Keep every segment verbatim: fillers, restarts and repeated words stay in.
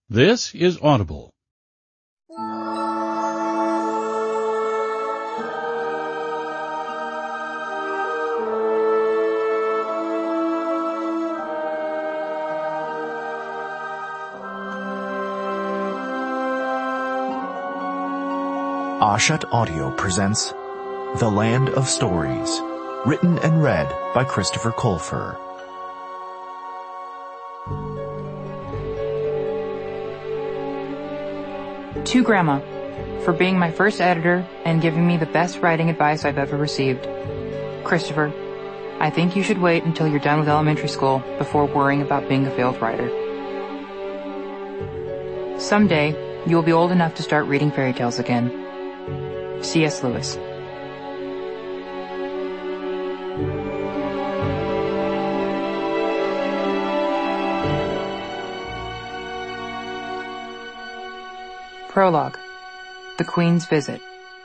This is Audible. Ashat Audio presents The Land of Stories, written and read by Christopher Colfer. To Grandma, for being my first editor and giving me the best writing advice I've ever received. Christopher, I think you should wait until you're done with elementary school before worrying about being a failed writer. Someday, you will be old enough to start reading fairy tales again. C S Lewis. Prologue. The Queen's Visit.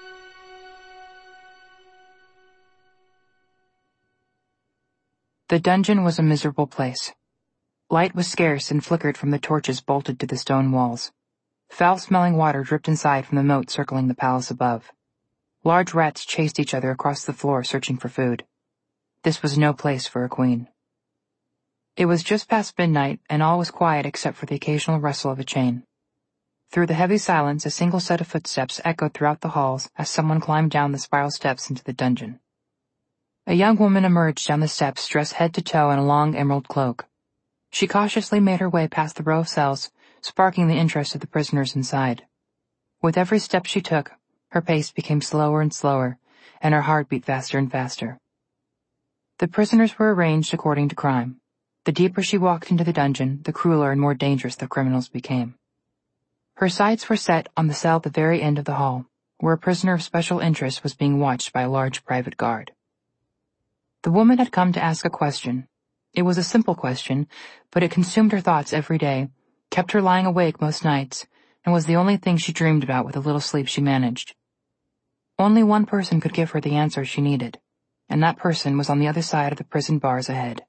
The dungeon was a miserable place. Light was scarce and flickered from the torches bolted to the stone walls. Foul-smelling water dripped inside from the moat circling the palace above. Large rats chased each other across the floor searching for food. This was no place for a queen. It was just past midnight, and all was quiet except for the occasional rustle of a chain. Through the heavy silence, a single set of footsteps echoed throughout the halls as someone climbed down the spiral steps into the dungeon. A young woman emerged down the steps, dressed head to toe in a long emerald cloak. She cautiously made her way past the row of cells, sparking the interest of the prisoners inside. With every step she took, her pace became slower and slower, and her heart beat faster and faster. The prisoners were arranged according to crime. The deeper she walked into the dungeon, the crueler and more dangerous the criminals became. Her sights were set on the cell at the very end of the hall, where a prisoner of special interest was being watched by a large private guard. The woman had come to ask a question. It was a simple question, but it consumed her thoughts every day, kept her lying awake most nights, and was the only thing she dreamed about with the little sleep she managed. Only one person could give her the answer she needed, and that person was on the other side of the prison bars ahead.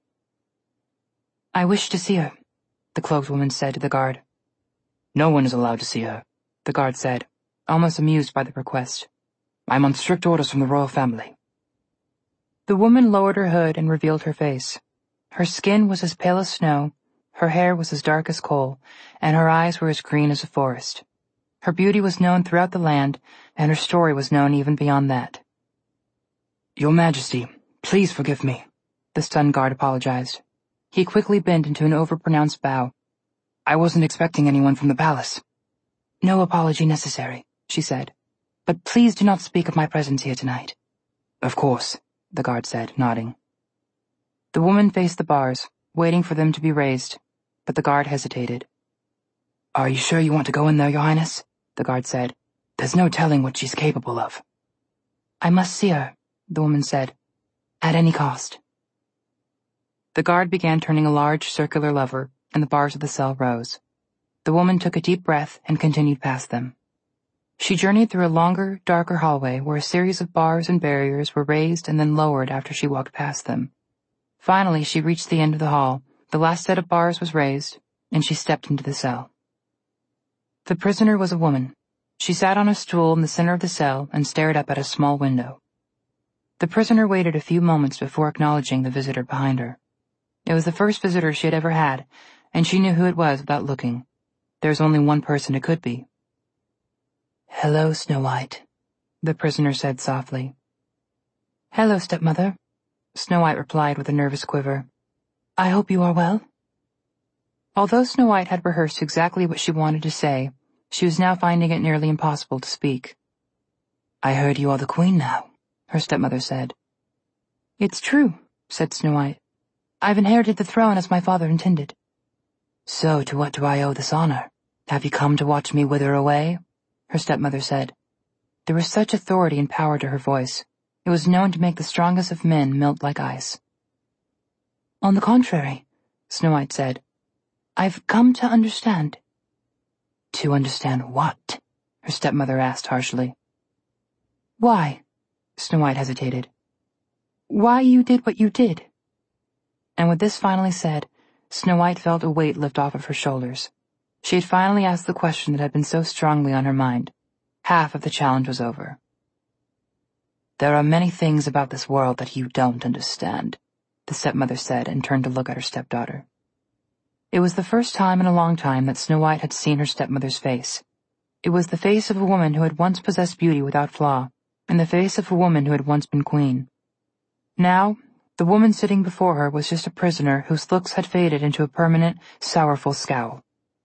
"I wish to see her," the cloaked woman said to the guard. "No one is allowed to see her," the guard said, almost amused by the request. "I'm on strict orders from the royal family." The woman lowered her hood and revealed her face. Her skin was as pale as snow, her hair was as dark as coal, and her eyes were as green as a forest. Her beauty was known throughout the land, and her story was known even beyond that. "Your Majesty, please forgive me," the stunned guard apologized. He quickly bent into an overpronounced bow. "I wasn't expecting anyone from the palace." "No apology necessary," she said. "But please do not speak of my presence here tonight." "Of course," the guard said, nodding. The woman faced the bars, waiting for them to be raised, but the guard hesitated. "Are you sure you want to go in there, Your Highness?" the guard said. "There's no telling what she's capable of." "I must see her," the woman said, "at any cost." The guard began turning a large circular lever, and the bars of the cell rose. The woman took a deep breath and continued past them. She journeyed through a longer, darker hallway where a series of bars and barriers were raised and then lowered after she walked past them. Finally, she reached the end of the hall, the last set of bars was raised, and she stepped into the cell. The prisoner was a woman. She sat on a stool in the center of the cell and stared up at a small window. The prisoner waited a few moments before acknowledging the visitor behind her. It was the first visitor she had ever had, and she knew who it was without looking. There was only one person it could be. "Hello, Snow White," the prisoner said softly. "Hello, stepmother," Snow White replied with a nervous quiver. "I hope you are well." Although Snow White had rehearsed exactly what she wanted to say, she was now finding it nearly impossible to speak. "I heard you are the queen now," her stepmother said. "It's true," said Snow White. "I've inherited the throne as my father intended." "So to what do I owe this honor? Have you come to watch me wither away?" her stepmother said. There was such authority and power to her voice. It was known to make the strongest of men melt like ice. "On the contrary," Snow White said, "I've come to understand." "To understand what?" her stepmother asked harshly. "Why?" Snow White hesitated. "Why you did what you did." And with this finally said, Snow White felt a weight lift off of her shoulders. She had finally asked the question that had been so strongly on her mind. Half of the challenge was over. "There are many things about this world that you don't understand," the stepmother said, and turned to look at her stepdaughter. It was the first time in a long time that Snow White had seen her stepmother's face. It was the face of a woman who had once possessed beauty without flaw, and the face of a woman who had once been queen. Now, the woman sitting before her was just a prisoner whose looks had faded into a permanent, sorrowful scowl.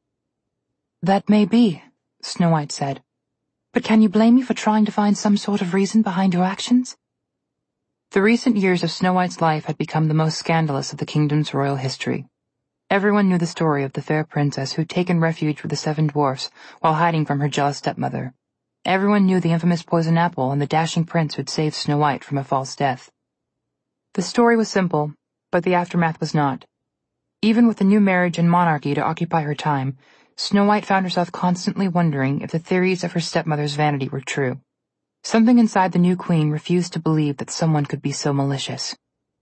"That may be," Snow White said. "But can you blame me for trying to find some sort of reason behind your actions?" The recent years of Snow White's life had become the most scandalous of the kingdom's royal history. Everyone knew the story of the fair princess who had taken refuge with the seven dwarfs while hiding from her jealous stepmother. Everyone knew the infamous poison apple and the dashing prince who had saved Snow White from a false death. The story was simple, but the aftermath was not. Even with the new marriage and monarchy to occupy her time, Snow White found herself constantly wondering if the theories of her stepmother's vanity were true. Something inside the new queen refused to believe that someone could be so malicious.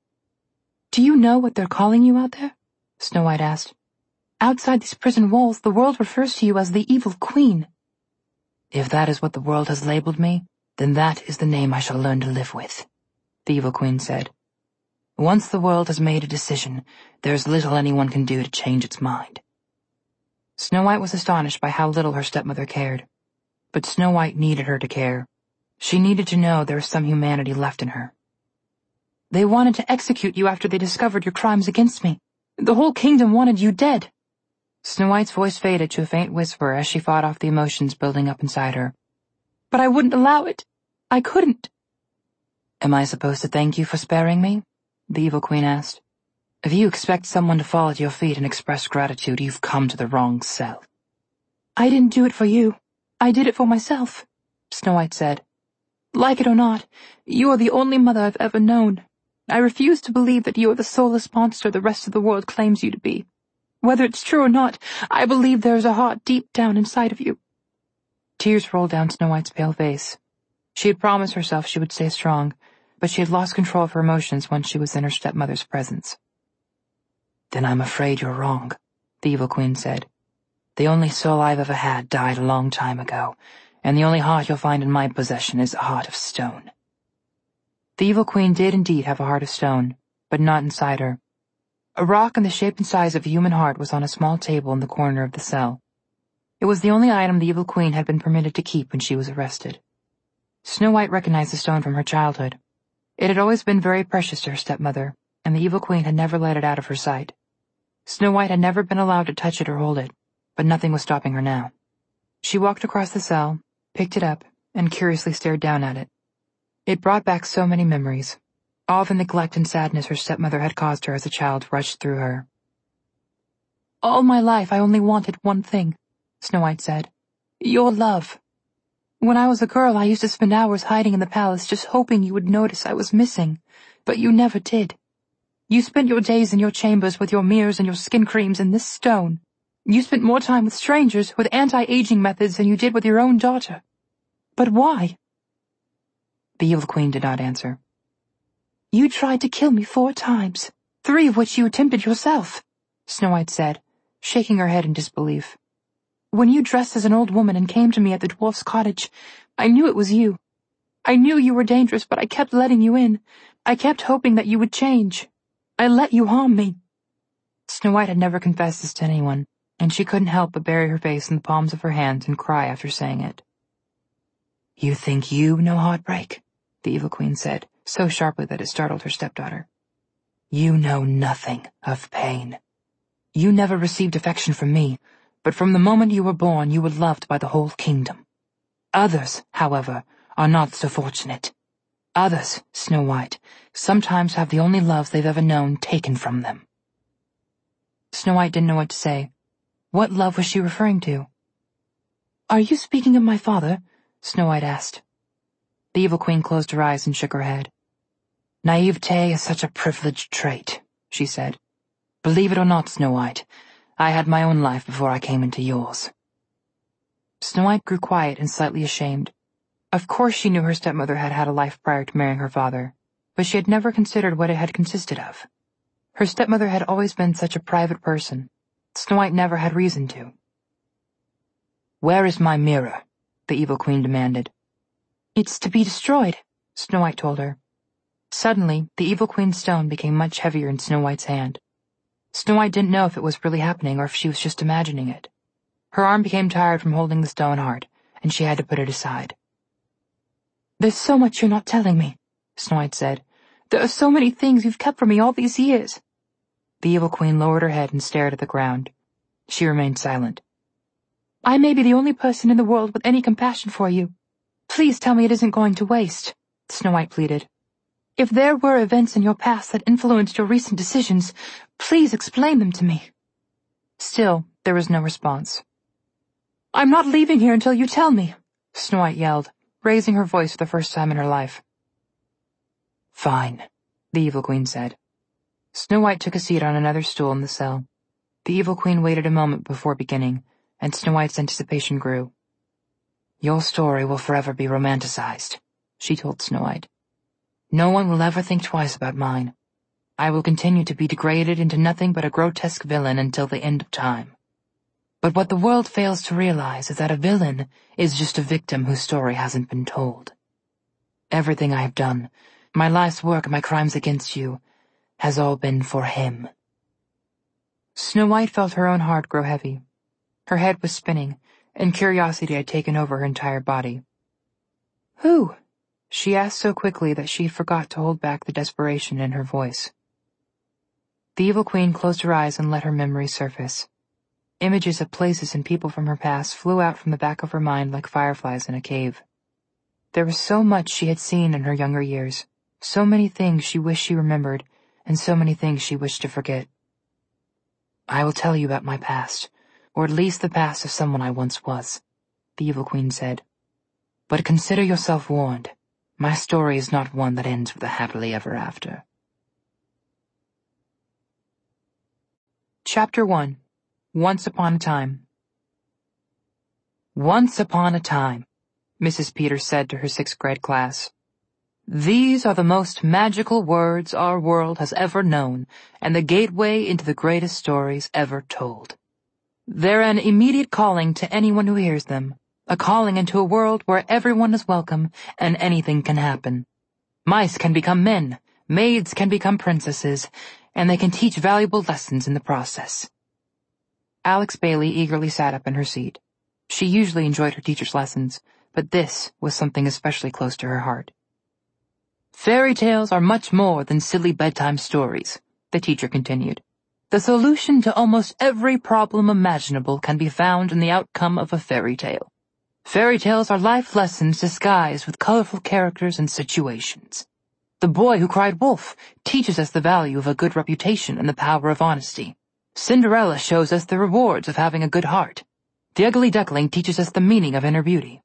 "Do you know what they're calling you out there?" Snow White asked. "Outside these prison walls, the world refers to you as the evil queen." "If that is what the world has labeled me, then that is the name I shall learn to live with," the evil queen said. "Once the world has made a decision, there is little anyone can do to change its mind." Snow White was astonished by how little her stepmother cared. But Snow White needed her to care. She needed to know there was some humanity left in her. "They wanted to execute you after they discovered your crimes against me. The whole kingdom wanted you dead." Snow White's voice faded to a faint whisper as she fought off the emotions building up inside her. "But I wouldn't allow it. I couldn't." "Am I supposed to thank you for sparing me?" the evil queen asked. "If you expect someone to fall at your feet and express gratitude, you've come to the wrong cell." "I didn't do it for you. I did it for myself," Snow White said. "Like it or not, you are the only mother I've ever known. I refuse to believe that you are the soulless monster the rest of the world claims you to be. Whether it's true or not, I believe there is a heart deep down inside of you." Tears rolled down Snow White's pale face. She had promised herself she would stay strong, but she had lost control of her emotions once she was in her stepmother's presence. "Then I'm afraid you're wrong," the evil queen said. "The only soul I've ever had died a long time ago, and the only heart you'll find in my possession is a heart of stone." The evil queen did indeed have a heart of stone, but not inside her. A rock in the shape and size of a human heart was on a small table in the corner of the cell. It was the only item the evil queen had been permitted to keep when she was arrested. Snow White recognized the stone from her childhood. It had always been very precious to her stepmother, and the evil queen had never let it out of her sight. Snow White had never been allowed to touch it or hold it, but nothing was stopping her now. She walked across the cell, picked it up, and curiously stared down at it. It brought back so many memories. All the neglect and sadness her stepmother had caused her as a child rushed through her. "All my life I only wanted one thing," Snow White said. "Your love. When I was a girl, I used to spend hours hiding in the palace just hoping you would notice I was missing, but you never did. You spent your days in your chambers with your mirrors and your skin creams and this stone. You spent more time with strangers with anti-aging methods than you did with your own daughter. But why?" The evil queen did not answer. "You tried to kill me four times, three of which you attempted yourself," Snow White said, shaking her head in disbelief. "When you dressed as an old woman and came to me at the dwarf's cottage, I knew it was you. I knew you were dangerous, but I kept letting you in. I kept hoping that you would change. I let you harm me." Snow White had never confessed this to anyone, and she couldn't help but bury her face in the palms of her hands and cry after saying it. "You think you know heartbreak?" the evil queen said, so sharply that it startled her stepdaughter. "You know nothing of pain. You never received affection from me, but from the moment you were born you were loved by the whole kingdom. Others, however, are not so fortunate. Others, Snow White, sometimes have the only love they've ever known taken from them." Snow White didn't know what to say. What love was she referring to? "Are you speaking of my father?" Snow White asked. The evil queen closed her eyes and shook her head. "Naivete is such a privileged trait," she said. "Believe it or not, Snow White, I had my own life before I came into yours." Snow White grew quiet and slightly ashamed. Of course she knew her stepmother had had a life prior to marrying her father, but she had never considered what it had consisted of. Her stepmother had always been such a private person. Snow White never had reason to. "Where is my mirror?" the Evil Queen demanded. "It's to be destroyed," Snow White told her. Suddenly, the Evil Queen's stone became much heavier in Snow White's hand. Snow White didn't know if it was really happening or if she was just imagining it. Her arm became tired from holding the stone hard, and she had to put it aside. "There's so much you're not telling me," Snow White said. "There are so many things you've kept from me all these years." The Evil Queen lowered her head and stared at the ground. She remained silent. "I may be the only person in the world with any compassion for you. Please tell me it isn't going to waste," Snow White pleaded. "If there were events in your past that influenced your recent decisions, please explain them to me." Still, there was no response. "I'm not leaving here until you tell me," Snow White yelled, raising her voice for the first time in her life. "Fine," the Evil Queen said. Snow White took a seat on another stool in the cell. The Evil Queen waited a moment before beginning, and Snow White's anticipation grew. "Your story will forever be romanticized," she told Snow White. "No one will ever think twice about mine. I will continue to be degraded into nothing but a grotesque villain until the end of time. But what the world fails to realize is that a villain is just a victim whose story hasn't been told. Everything I have done, my life's work and my crimes against you, has all been for him." Snow White felt her own heart grow heavy. Her head was spinning, and curiosity had taken over her entire body. "Who?" she asked so quickly that she forgot to hold back the desperation in her voice. The Evil Queen closed her eyes and let her memory surface. Images of places and people from her past flew out from the back of her mind like fireflies in a cave. There was so much she had seen in her younger years, so many things she wished she remembered, and so many things she wished to forget. "I will tell you about my past, or at least the past of someone I once was," the Evil Queen said. "But consider yourself warned. My story is not one that ends with a happily ever after." Chapter one. Once Upon a Time. "Once upon a time," Missus Peters said to her sixth grade class. "These are the most magical words our world has ever known, and the gateway into the greatest stories ever told. They're an immediate calling to anyone who hears them, a calling into a world where everyone is welcome and anything can happen. Mice can become men, maids can become princesses, and they can teach valuable lessons in the process." Alex Bailey eagerly sat up in her seat. She usually enjoyed her teacher's lessons, but this was something especially close to her heart. "Fairy tales are much more than silly bedtime stories," the teacher continued. "The solution to almost every problem imaginable can be found in the outcome of a fairy tale. Fairy tales are life lessons disguised with colorful characters and situations. The Boy Who Cried Wolf teaches us the value of a good reputation and the power of honesty. Cinderella shows us the rewards of having a good heart. The Ugly Duckling teaches us the meaning of inner beauty."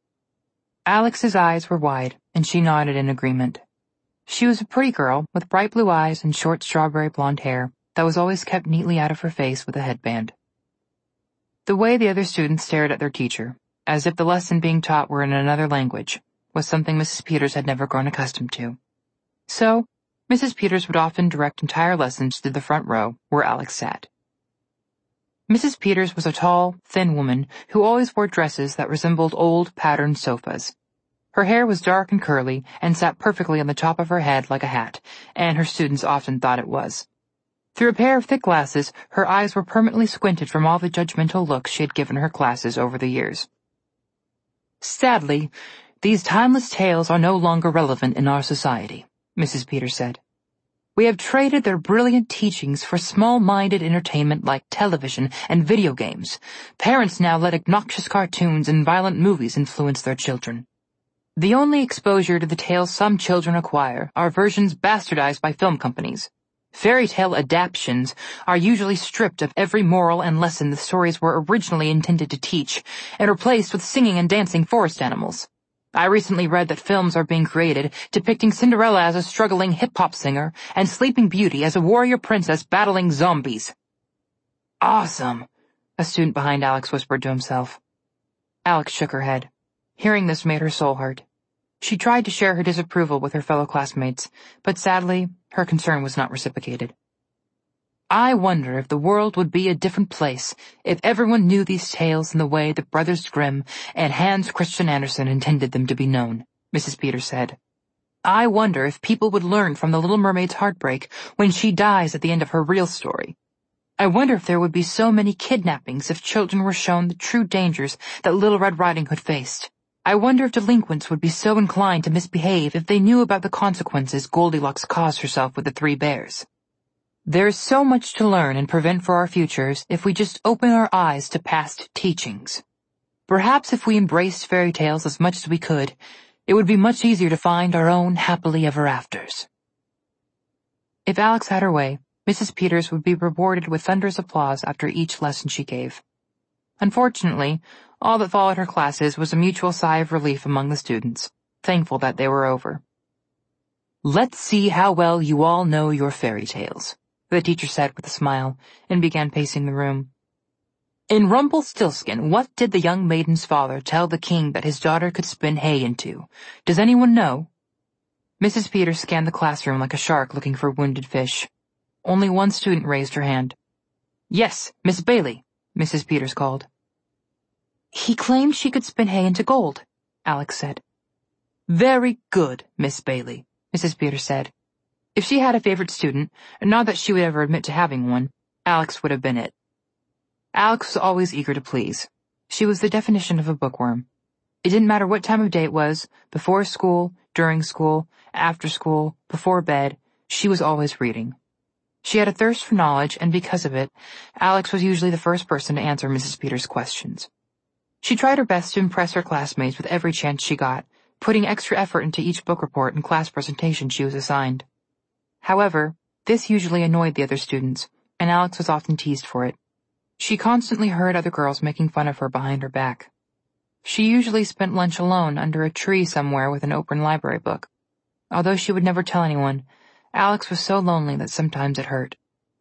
Alex's eyes were wide, and she nodded in agreement. She was a pretty girl with bright blue eyes and short strawberry blonde hair that was always kept neatly out of her face with a headband. The way the other students stared at their teacher, as if the lesson being taught were in another language, was something Missus Peters had never grown accustomed to. So, Missus Peters would often direct entire lessons to the front row, where Alex sat. Missus Peters was a tall, thin woman who always wore dresses that resembled old, patterned sofas. Her hair was dark and curly and sat perfectly on the top of her head like a hat, and her students often thought it was. Through a pair of thick glasses, her eyes were permanently squinted from all the judgmental looks she had given her classes over the years. "Sadly, these timeless tales are no longer relevant in our society," Missus Peters said. "We have traded their brilliant teachings for small-minded entertainment like television and video games. Parents now let obnoxious cartoons and violent movies influence their children. The only exposure to the tales some children acquire are versions bastardized by film companies. Fairy tale adaptions are usually stripped of every moral and lesson the stories were originally intended to teach and replaced with singing and dancing forest animals. I recently read that films are being created depicting Cinderella as a struggling hip-hop singer and Sleeping Beauty as a warrior princess battling zombies." "Awesome," a student behind Alex whispered to himself. Alex shook her head. Hearing this made her soul hurt. She tried to share her disapproval with her fellow classmates, but sadly, her concern was not reciprocated. I wonder if the world would be a different place if everyone knew these tales in the way that Brothers Grimm and Hans Christian Andersen intended them to be known, Missus Peters said. I wonder if people would learn from the Little Mermaid's heartbreak when she dies at the end of her real story. I wonder if there would be so many kidnappings if children were shown the true dangers that Little Red Riding Hood faced. I wonder if delinquents would be so inclined to misbehave if they knew about the consequences Goldilocks caused herself with the three bears. There is so much to learn and prevent for our futures if we just open our eyes to past teachings. Perhaps if we embraced fairy tales as much as we could, it would be much easier to find our own happily ever afters. If Alex had her way, Missus Peters would be rewarded with thunderous applause after each lesson she gave. Unfortunately, all that followed her classes was a mutual sigh of relief among the students, thankful that they were over. Let's see how well you all know your fairy tales, the teacher said with a smile, and began pacing the room. In Rumpelstiltskin, what did the young maiden's father tell the king that his daughter could spin hay into? Does anyone know? Missus Peters scanned the classroom like a shark looking for wounded fish. Only one student raised her hand. Yes, Miss Bailey, Missus Peters called. He claimed she could spin hay into gold, Alex said. Very good, Miss Bailey, Missus Peters said. If she had a favorite student, not that she would ever admit to having one, Alex would have been it. Alex was always eager to please. She was the definition of a bookworm. It didn't matter what time of day it was, before school, during school, after school, before bed, she was always reading. She had a thirst for knowledge, and because of it, Alex was usually the first person to answer Missus Peters' questions. She tried her best to impress her classmates with every chance she got, putting extra effort into each book report and class presentation she was assigned. However, this usually annoyed the other students, and Alex was often teased for it. She constantly heard other girls making fun of her behind her back. She usually spent lunch alone under a tree somewhere with an open library book. Although she would never tell anyone, Alex was so lonely that sometimes it hurt.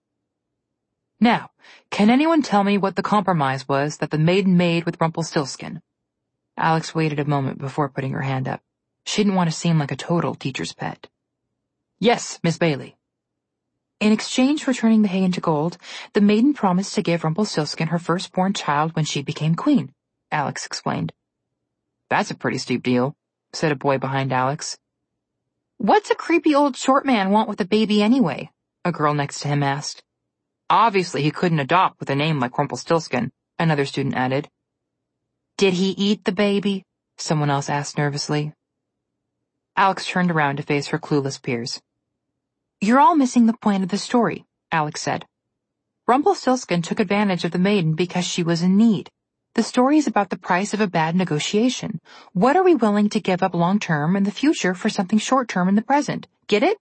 Now, can anyone tell me what the compromise was that the maiden made with Rumpelstiltskin? Alex waited a moment before putting her hand up. She didn't want to seem like a total teacher's pet. Yes, Miss Bailey. In exchange for turning the hay into gold, the maiden promised to give Rumpelstiltskin her firstborn child when she became queen, Alex explained. That's a pretty steep deal, said a boy behind Alex. What's a creepy old short man want with a baby anyway? A girl next to him asked. Obviously he couldn't adopt with a name like Rumpelstiltskin, another student added. Did he eat the baby? Someone else asked nervously. Alex turned around to face her clueless peers. You're all missing the point of the story, Alex said. Rumpelstiltskin took advantage of the maiden because she was in need. The story is about the price of a bad negotiation. What are we willing to give up long-term in the future for something short-term in the present? Get it?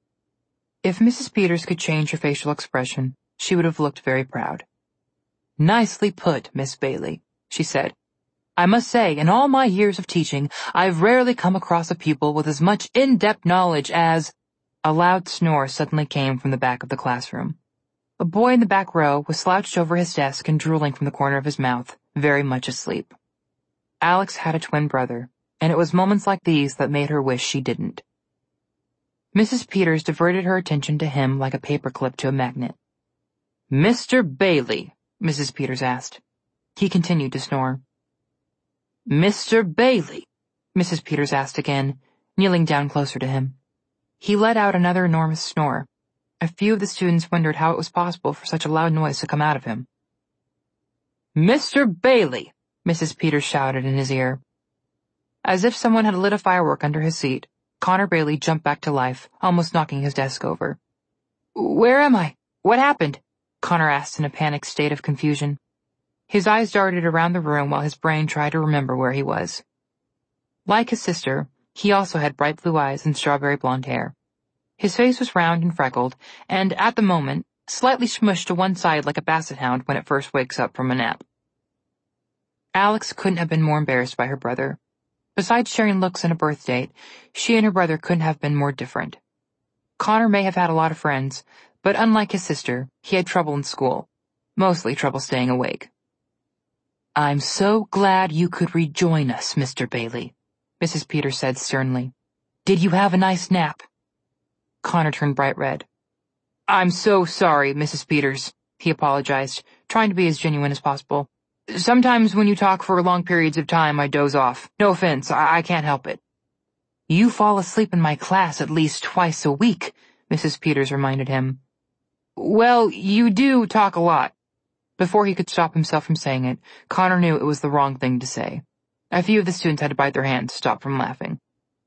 If Missus Peters could change her facial expression, she would have looked very proud. Nicely put, Miss Bailey, she said. I must say, in all my years of teaching, I've rarely come across a pupil with as much in-depth knowledge as— A loud snore suddenly came from the back of the classroom. A boy in the back row was slouched over his desk and drooling from the corner of his mouth, very much asleep. Alex had a twin brother, and it was moments like these that made her wish she didn't. Missus Peters diverted her attention to him like a paperclip to a magnet. Mister Bailey, Missus Peters asked. He continued to snore. Mister Bailey, Missus Peters asked again, kneeling down closer to him. He let out another enormous snore. A few of the students wondered how it was possible for such a loud noise to come out of him. Mister Bailey, Missus Peters shouted in his ear. As if someone had lit a firework under his seat, Connor Bailey jumped back to life, almost knocking his desk over. Where am I? What happened? Connor asked in a panicked state of confusion. His eyes darted around the room while his brain tried to remember where he was. Like his sister, he also had bright blue eyes and strawberry blonde hair. His face was round and freckled, and, at the moment, slightly smushed to one side like a basset hound when it first wakes up from a nap. Alex couldn't have been more embarrassed by her brother. Besides sharing looks and a birth date, she and her brother couldn't have been more different. Connor may have had a lot of friends, but unlike his sister, he had trouble in school, mostly trouble staying awake. I'm so glad you could rejoin us, Mister Bailey, Missus Peters said sternly. Did you have a nice nap? Connor turned bright red. I'm so sorry, Missus Peters, he apologized, trying to be as genuine as possible. Sometimes when you talk for long periods of time, I doze off. No offense, I, I can't help it. You fall asleep in my class at least twice a week, Missus Peters reminded him. Well, you do talk a lot. Before he could stop himself from saying it, Connor knew it was the wrong thing to say. A few of the students had to bite their hands to stop from laughing.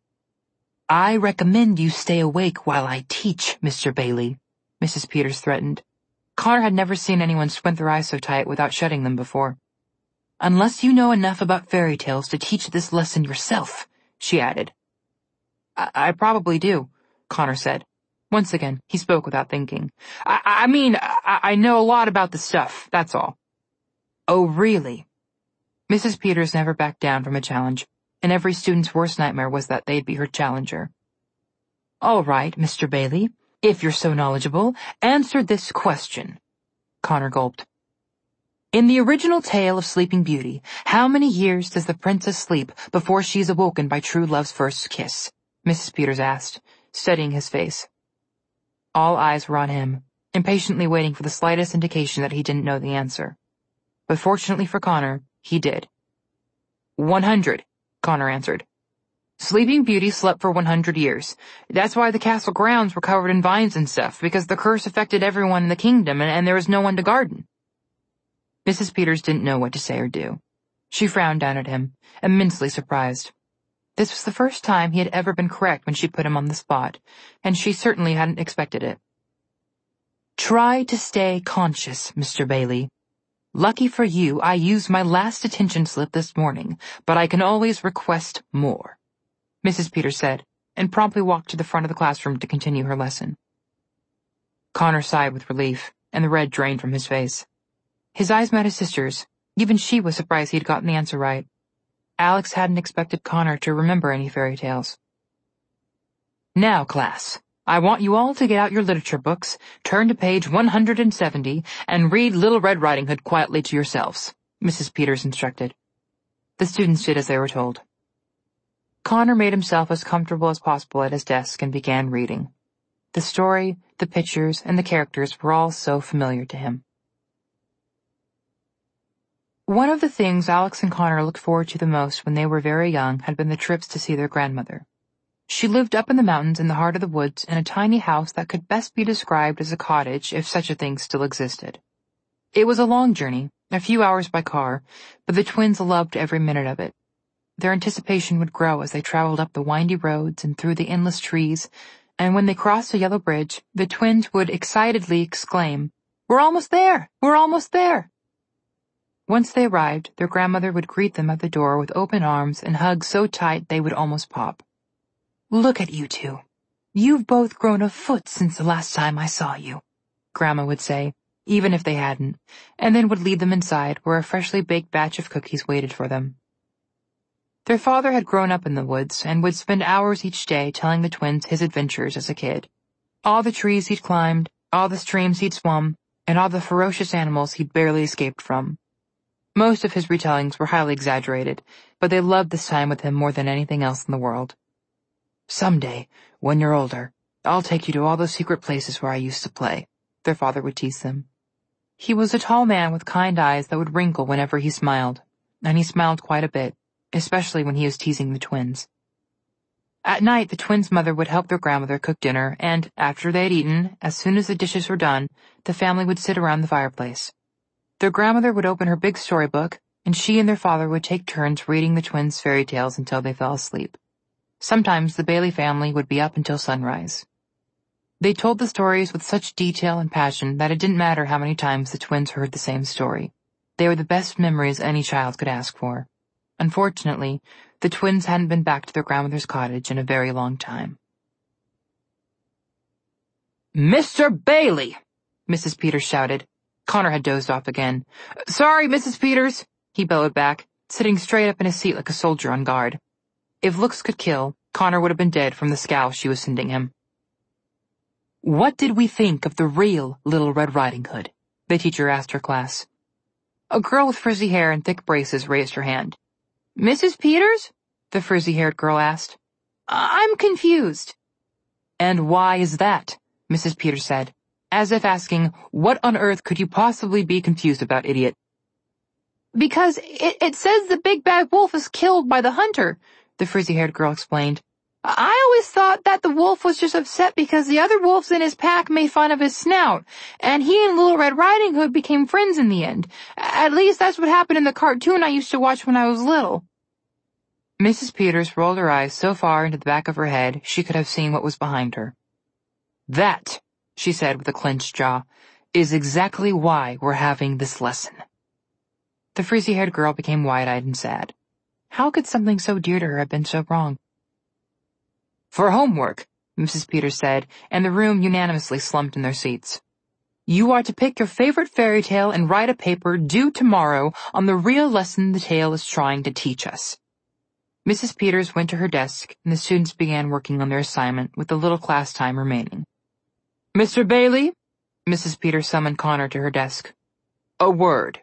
I recommend you stay awake while I teach, Mister Bailey, Missus Peters threatened. Connor had never seen anyone squint their eyes so tight without shutting them before. Unless you know enough about fairy tales to teach this lesson yourself, she added. I, I probably do, Connor said. Once again, he spoke without thinking. I, I mean, I, I know a lot about the stuff, that's all. Oh, really? Missus Peters never backed down from a challenge, and every student's worst nightmare was that they'd be her challenger. All right, Mister Bailey, if you're so knowledgeable, answer this question. Connor gulped. In the original tale of Sleeping Beauty, how many years does the princess sleep before she is awoken by true love's first kiss? Missus Peters asked, studying his face. All eyes were on him, impatiently waiting for the slightest indication that he didn't know the answer. But fortunately for Connor, he did. One hundred, Connor answered. Sleeping Beauty slept for one hundred years. That's why the castle grounds were covered in vines and stuff, because the curse affected everyone in the kingdom and, and there was no one to garden. Missus Peters didn't know what to say or do. She frowned down at him, immensely surprised. This was the first time he had ever been correct when she put him on the spot, and she certainly hadn't expected it. Try to stay conscious, Mister Bailey. Lucky for you, I used my last attention slip this morning, but I can always request more, Missus Peters said, and promptly walked to the front of the classroom to continue her lesson. Connor sighed with relief, and the red drained from his face. His eyes met his sister's. Even she was surprised he'd gotten the answer right. Alex hadn't expected Connor to remember any fairy tales. Now, class, I want you all to get out your literature books, turn to page one hundred seventy, and read Little Red Riding Hood quietly to yourselves, Missus Peters instructed. The students did as they were told. Connor made himself as comfortable as possible at his desk and began reading. The story, the pictures, and the characters were all so familiar to him. One of the things Alex and Connor looked forward to the most when they were very young had been the trips to see their grandmother. She lived up in the mountains in the heart of the woods in a tiny house that could best be described as a cottage if such a thing still existed. It was a long journey, a few hours by car, but the twins loved every minute of it. Their anticipation would grow as they traveled up the windy roads and through the endless trees, and when they crossed a yellow bridge, the twins would excitedly exclaim, "We're almost there! We're almost there!" Once they arrived, their grandmother would greet them at the door with open arms and hugs so tight they would almost pop. Look at you two. You've both grown a foot since the last time I saw you, Grandma would say, even if they hadn't, and then would lead them inside where a freshly baked batch of cookies waited for them. Their father had grown up in the woods and would spend hours each day telling the twins his adventures as a kid. All the trees he'd climbed, all the streams he'd swum, and all the ferocious animals he'd barely escaped from. Most of his retellings were highly exaggerated, but they loved this time with him more than anything else in the world. Someday, when you're older, I'll take you to all those secret places where I used to play, their father would tease them. He was a tall man with kind eyes that would wrinkle whenever he smiled, and he smiled quite a bit, especially when he was teasing the twins. At night, the twins' mother would help their grandmother cook dinner, and, after they had eaten, as soon as the dishes were done, the family would sit around the fireplace. Their grandmother would open her big storybook, and she and their father would take turns reading the twins' fairy tales until they fell asleep. Sometimes the Bailey family would be up until sunrise. They told the stories with such detail and passion that it didn't matter how many times the twins heard the same story. They were the best memories any child could ask for. Unfortunately, the twins hadn't been back to their grandmother's cottage in a very long time. Mister Bailey! Missus Peters shouted. Connor had dozed off again. Sorry, Missus Peters, he bellowed back, sitting straight up in his seat like a soldier on guard. If looks could kill, Connor would have been dead from the scowl she was sending him. What did we think of the real Little Red Riding Hood? The teacher asked her class. A girl with frizzy hair and thick braces raised her hand. Missus Peters? The frizzy-haired girl asked. I'm confused. And why is that? Missus Peters said. as if asking, "What on earth could you possibly be confused about, idiot?" "Because it, it says the big bad wolf is killed by the hunter," the frizzy-haired girl explained. "I always thought that the wolf was just upset because the other wolves in his pack made fun of his snout, and he and Little Red Riding Hood became friends in the end. At least that's what happened in the cartoon I used to watch when I was little." Missus Peters rolled her eyes so far into the back of her head she could have seen what was behind her. "That," she said with a clenched jaw, "is exactly why we're having this lesson." The frizzy-haired girl became wide-eyed and sad. How could something so dear to her have been so wrong? "For homework," Missus Peters said, and the room unanimously slumped in their seats. "You are to pick your favorite fairy tale and write a paper due tomorrow on the real lesson the tale is trying to teach us." Missus Peters went to her desk, and the students began working on their assignment with the little class time remaining. "Mister Bailey," Missus Peters summoned Connor to her desk. "A word."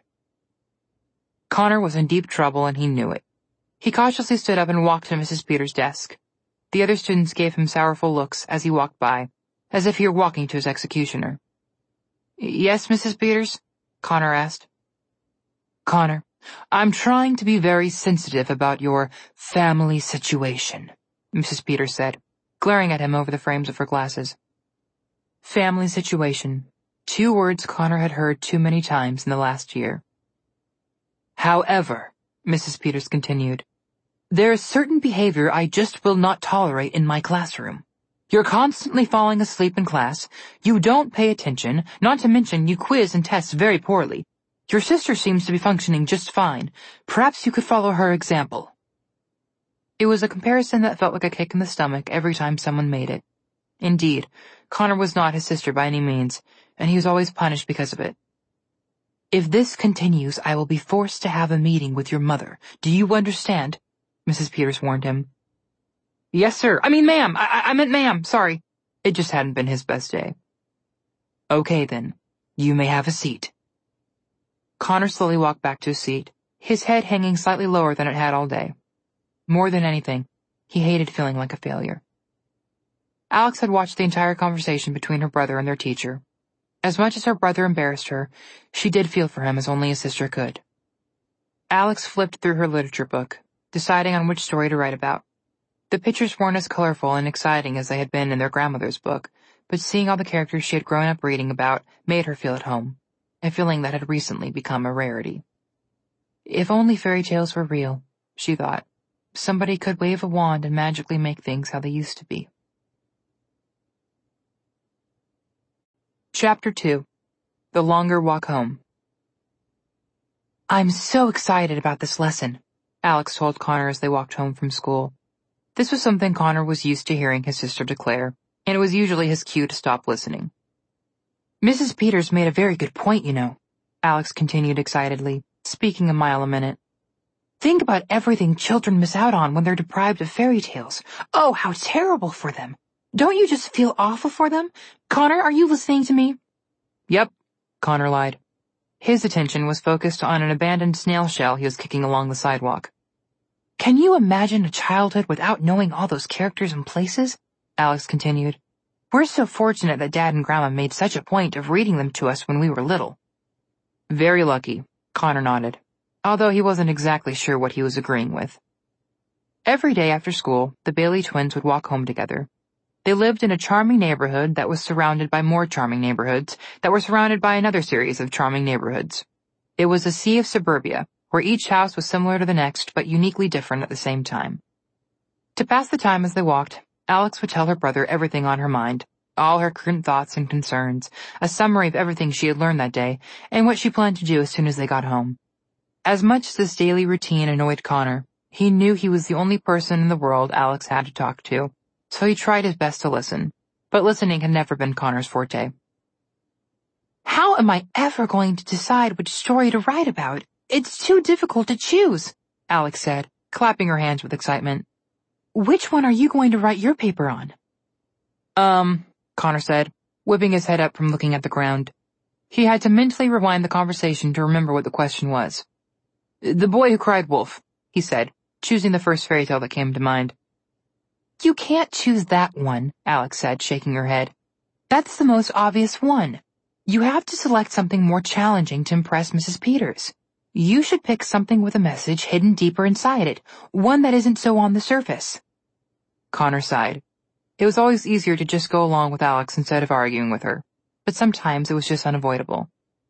Connor was in deep trouble, and he knew it. He cautiously stood up and walked to Missus Peters' desk. The other students gave him sorrowful looks as he walked by, as if he were walking to his executioner. "Yes, Missus Peters?" Connor asked. "Connor, I'm trying to be very sensitive about your family situation," Missus Peters said, glaring at him over the frames of her glasses. Family situation. Two words Connor had heard too many times in the last year. "However," Missus Peters continued, "there is certain behavior I just will not tolerate in my classroom. You're constantly falling asleep in class, you don't pay attention, not to mention you quiz and test very poorly. Your sister seems to be functioning just fine. Perhaps you could follow her example." It was a comparison that felt like a kick in the stomach every time someone made it. Indeed, Connor was not his sister by any means, and he was always punished because of it. "If this continues, I will be forced to have a meeting with your mother. Do you understand?" Missus Peters warned him. "Yes, sir. I mean, ma'am. I, I meant ma'am. Sorry." It just hadn't been his best day. "Okay, then. You may have a seat." Connor slowly walked back to his seat, his head hanging slightly lower than it had all day. More than anything, he hated feeling like a failure. Alex had watched the entire conversation between her brother and their teacher. As much as her brother embarrassed her, she did feel for him as only a sister could. Alex flipped through her literature book, deciding on which story to write about. The pictures weren't as colorful and exciting as they had been in their grandmother's book, but seeing all the characters she had grown up reading about made her feel at home, a feeling that had recently become a rarity. If only fairy tales were real, she thought. Somebody could wave a wand and magically make things how they used to be. Chapter two. The Longer Walk Home. "I'm so excited about this lesson," Alex told Connor as they walked home from school. This was something Connor was used to hearing his sister declare, and it was usually his cue to stop listening. "Missus Peters made a very good point, you know," Alex continued excitedly, speaking a mile a minute. "Think about everything children miss out on when they're deprived of fairy tales. Oh, how terrible for them. Don't you just feel awful for them? Connor, are you listening to me?" "Yep," Connor lied. His attention was focused on an abandoned snail shell he was kicking along the sidewalk. "Can you imagine a childhood without knowing all those characters and places?" Alex continued. "We're so fortunate that Dad and Grandma made such a point of reading them to us when we were little." "Very lucky," Connor nodded, although he wasn't exactly sure what he was agreeing with. Every day after school, the Bailey twins would walk home together. They lived in a charming neighborhood that was surrounded by more charming neighborhoods that were surrounded by another series of charming neighborhoods. It was a sea of suburbia, where each house was similar to the next but uniquely different at the same time. To pass the time as they walked, Alex would tell her brother everything on her mind, all her current thoughts and concerns, a summary of everything she had learned that day, and what she planned to do as soon as they got home. As much as this daily routine annoyed Connor, he knew he was the only person in the world Alex had to talk to, so he tried his best to listen, but listening had never been Connor's forte. "How am I ever going to decide which story to write about? It's too difficult to choose," Alex said, clapping her hands with excitement. "Which one are you going to write your paper on?" Um, Connor said, whipping his head up from looking at the ground. He had to mentally rewind the conversation to remember what the question was. "The Boy Who Cried Wolf," he said, choosing the first fairy tale that came to mind. "You can't choose that one," Alex said, shaking her head. That's the most obvious one. You have to select something more challenging to impress Missus Peters. You should pick something with a message hidden deeper inside it, one that isn't so on the surface. Connor sighed. It was always easier to just go along with Alex instead of arguing with her, but sometimes it was just unavoidable.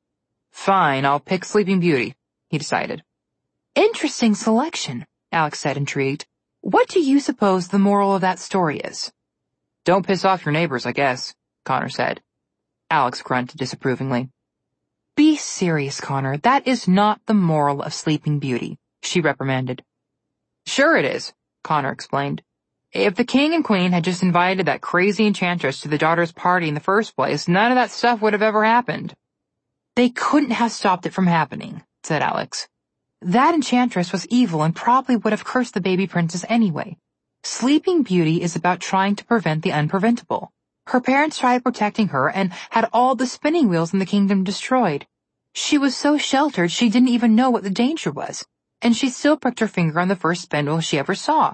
Fine, I'll pick Sleeping Beauty, he decided. Interesting selection, Alex said, intrigued. What do you suppose the moral of that story is? Don't piss off your neighbors, I guess, Connor said. Alex grunted disapprovingly. Be serious, Connor. That is not the moral of Sleeping Beauty, she reprimanded. Sure it is, Connor explained. If the king and queen had just invited that crazy enchantress to the daughter's party in the first place, none of that stuff would have ever happened. They couldn't have stopped it from happening, said Alex. That enchantress was evil and probably would have cursed the baby princess anyway. Sleeping Beauty is about trying to prevent the unpreventable. Her parents tried protecting her and had all the spinning wheels in the kingdom destroyed. She was so sheltered she didn't even know what the danger was, and she still pricked her finger on the first spindle she ever saw.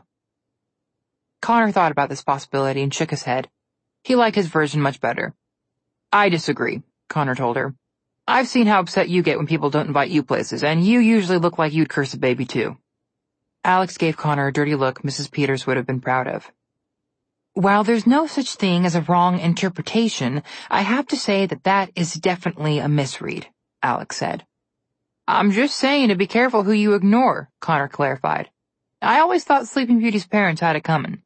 Connor thought about this possibility and shook his head. He liked his version much better. I disagree, Connor told her. I've seen how upset you get when people don't invite you places, and you usually look like you'd curse a baby too. Alex gave Connor a dirty look Missus Peters would have been proud of. While there's no such thing as a wrong interpretation, I have to say that that is definitely a misread, Alex said. I'm just saying to be careful who you ignore, Connor clarified. I always thought Sleeping Beauty's parents had it coming.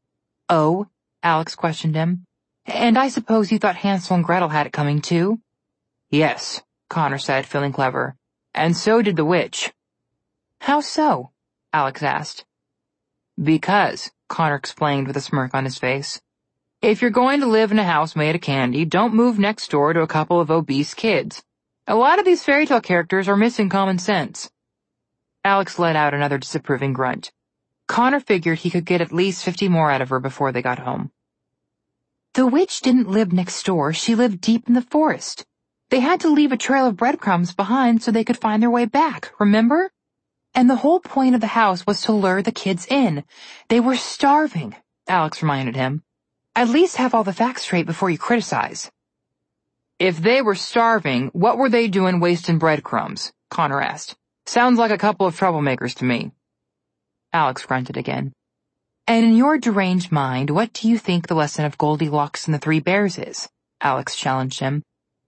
Oh? Alex questioned him. And I suppose you thought Hansel and Gretel had it coming too? Yes, Connor said, feeling clever. And so did the witch. How so? Alex asked. Because, Connor explained with a smirk on his face, if you're going to live in a house made of candy, don't move next door to a couple of obese kids. A lot of these fairy tale characters are missing common sense. Alex let out another disapproving grunt. Connor figured he could get at least fifty more out of her before they got home. The witch didn't live next door, she lived deep in the forest. They had to leave a trail of breadcrumbs behind so they could find their way back, remember? And the whole point of the house was to lure the kids in. They were starving, Alex reminded him. At least have all the facts straight before you criticize. If they were starving, what were they doing wasting breadcrumbs? Connor asked. Sounds like a couple of troublemakers to me. Alex grunted again. And in your deranged mind, what do you think the lesson of Goldilocks and the Three Bears is? Alex challenged him.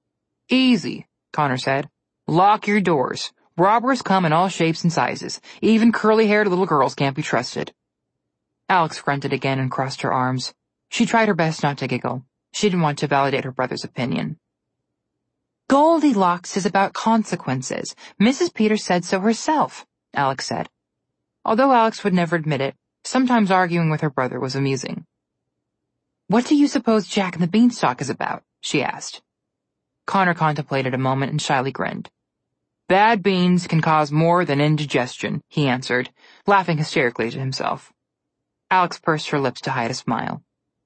Easy, Connor said. Lock your doors. Robbers come in all shapes and sizes. Even curly-haired little girls can't be trusted. Alex grunted again and crossed her arms. She tried her best not to giggle. She didn't want to validate her brother's opinion. Goldilocks is about consequences. Missus Peters said so herself, Alex said. Although Alex would never admit it, sometimes arguing with her brother was amusing. What do you suppose Jack and the Beanstalk is about? She asked. Connor contemplated a moment and shyly grinned. Bad beans can cause more than indigestion, he answered, laughing hysterically to himself. Alex pursed her lips to hide a smile.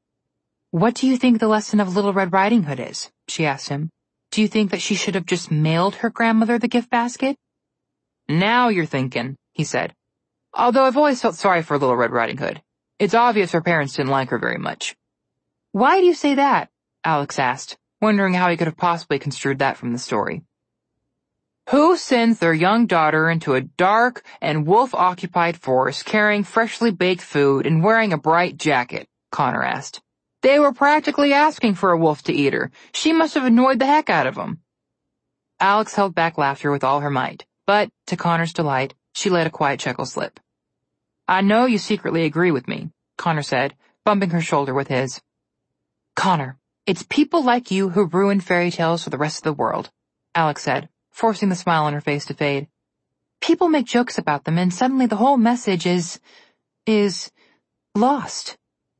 What do you think the lesson of Little Red Riding Hood is? She asked him. Do you think that she should have just mailed her grandmother the gift basket? Now you're thinking, he said. Although I've always felt sorry for Little Red Riding Hood. It's obvious her parents didn't like her very much. Why do you say that? Alex asked, wondering how he could have possibly construed that from the story. Who sends their young daughter into a dark and wolf-occupied forest carrying freshly baked food and wearing a bright jacket? Connor asked. They were practically asking for a wolf to eat her. She must have annoyed the heck out of them. Alex held back laughter with all her might, but, to Connor's delight, she let a quiet chuckle slip. I know you secretly agree with me, Connor said, bumping her shoulder with his. Connor, it's people like you who ruin fairy tales for the rest of the world, Alex said, forcing the smile on her face to fade. People make jokes about them and suddenly the whole message is, is, lost.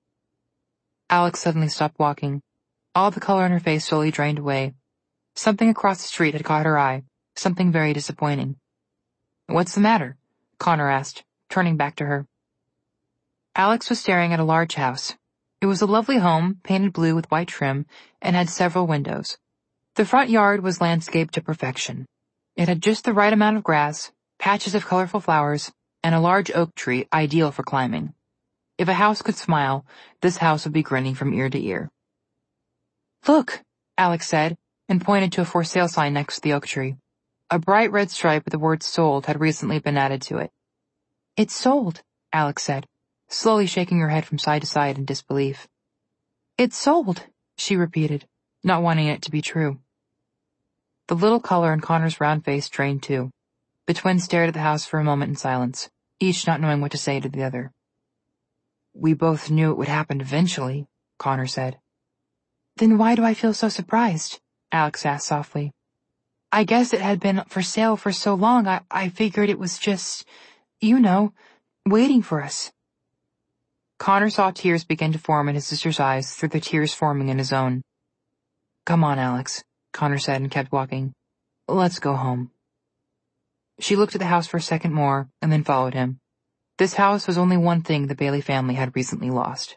Alex suddenly stopped walking. All the color in her face slowly drained away. Something across the street had caught her eye, something very disappointing. What's the matter? Connor asked, turning back to her. Alex was staring at a large house. It was a lovely home, painted blue with white trim, and had several windows. The front yard was landscaped to perfection. It had just the right amount of grass, patches of colorful flowers, and a large oak tree ideal for climbing. If a house could smile, this house would be grinning from ear to ear. Look, Alex said, and pointed to a for sale sign next to the oak tree. A bright red stripe with the word sold had recently been added to it. It's sold, Alex said, slowly shaking her head from side to side in disbelief. It's sold, she repeated, not wanting it to be true. The little color in Connor's round face drained too. The twins stared at the house for a moment in silence, each not knowing what to say to the other. We both knew it would happen eventually, Connor said. Then why do I feel so surprised? Alex asked softly. I guess it had been for sale for so long, I, I figured it was just, you know, waiting for us. Connor saw tears begin to form in his sister's eyes through the tears forming in his own. Come on, Alex, Connor said and kept walking. Let's go home. She looked at the house for a second more and then followed him. This house was only one thing the Bailey family had recently lost.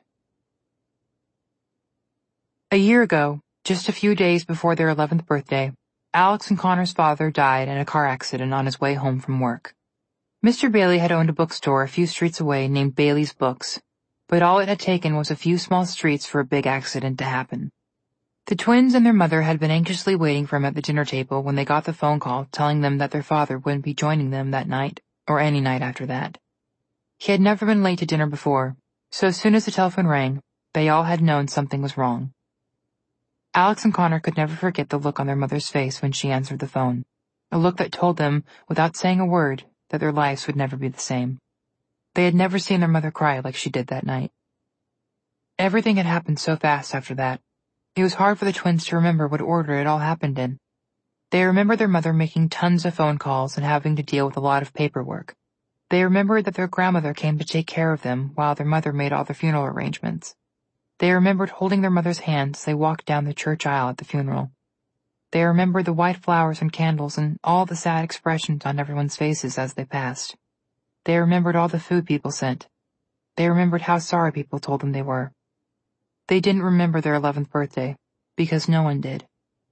A year ago, just a few days before their eleventh birthday, Alex and Connor's father died in a car accident on his way home from work. Mister Bailey had owned a bookstore a few streets away named Bailey's Books, but all it had taken was a few small streets for a big accident to happen. The twins and their mother had been anxiously waiting for him at the dinner table when they got the phone call telling them that their father wouldn't be joining them that night, or any night after that. He had never been late to dinner before, so as soon as the telephone rang, they all had known something was wrong. Alex and Connor could never forget the look on their mother's face when she answered the phone, a look that told them, without saying a word, that their lives would never be the same. They had never seen their mother cry like she did that night. Everything had happened so fast after that. It was hard for the twins to remember what order it all happened in. They remembered their mother making tons of phone calls and having to deal with a lot of paperwork. They remembered that their grandmother came to take care of them while their mother made all the funeral arrangements. They remembered holding their mother's hand as they walked down the church aisle at the funeral. They remembered the white flowers and candles and all the sad expressions on everyone's faces as they passed. They remembered all the food people sent. They remembered how sorry people told them they were. They didn't remember their eleventh birthday, because no one did.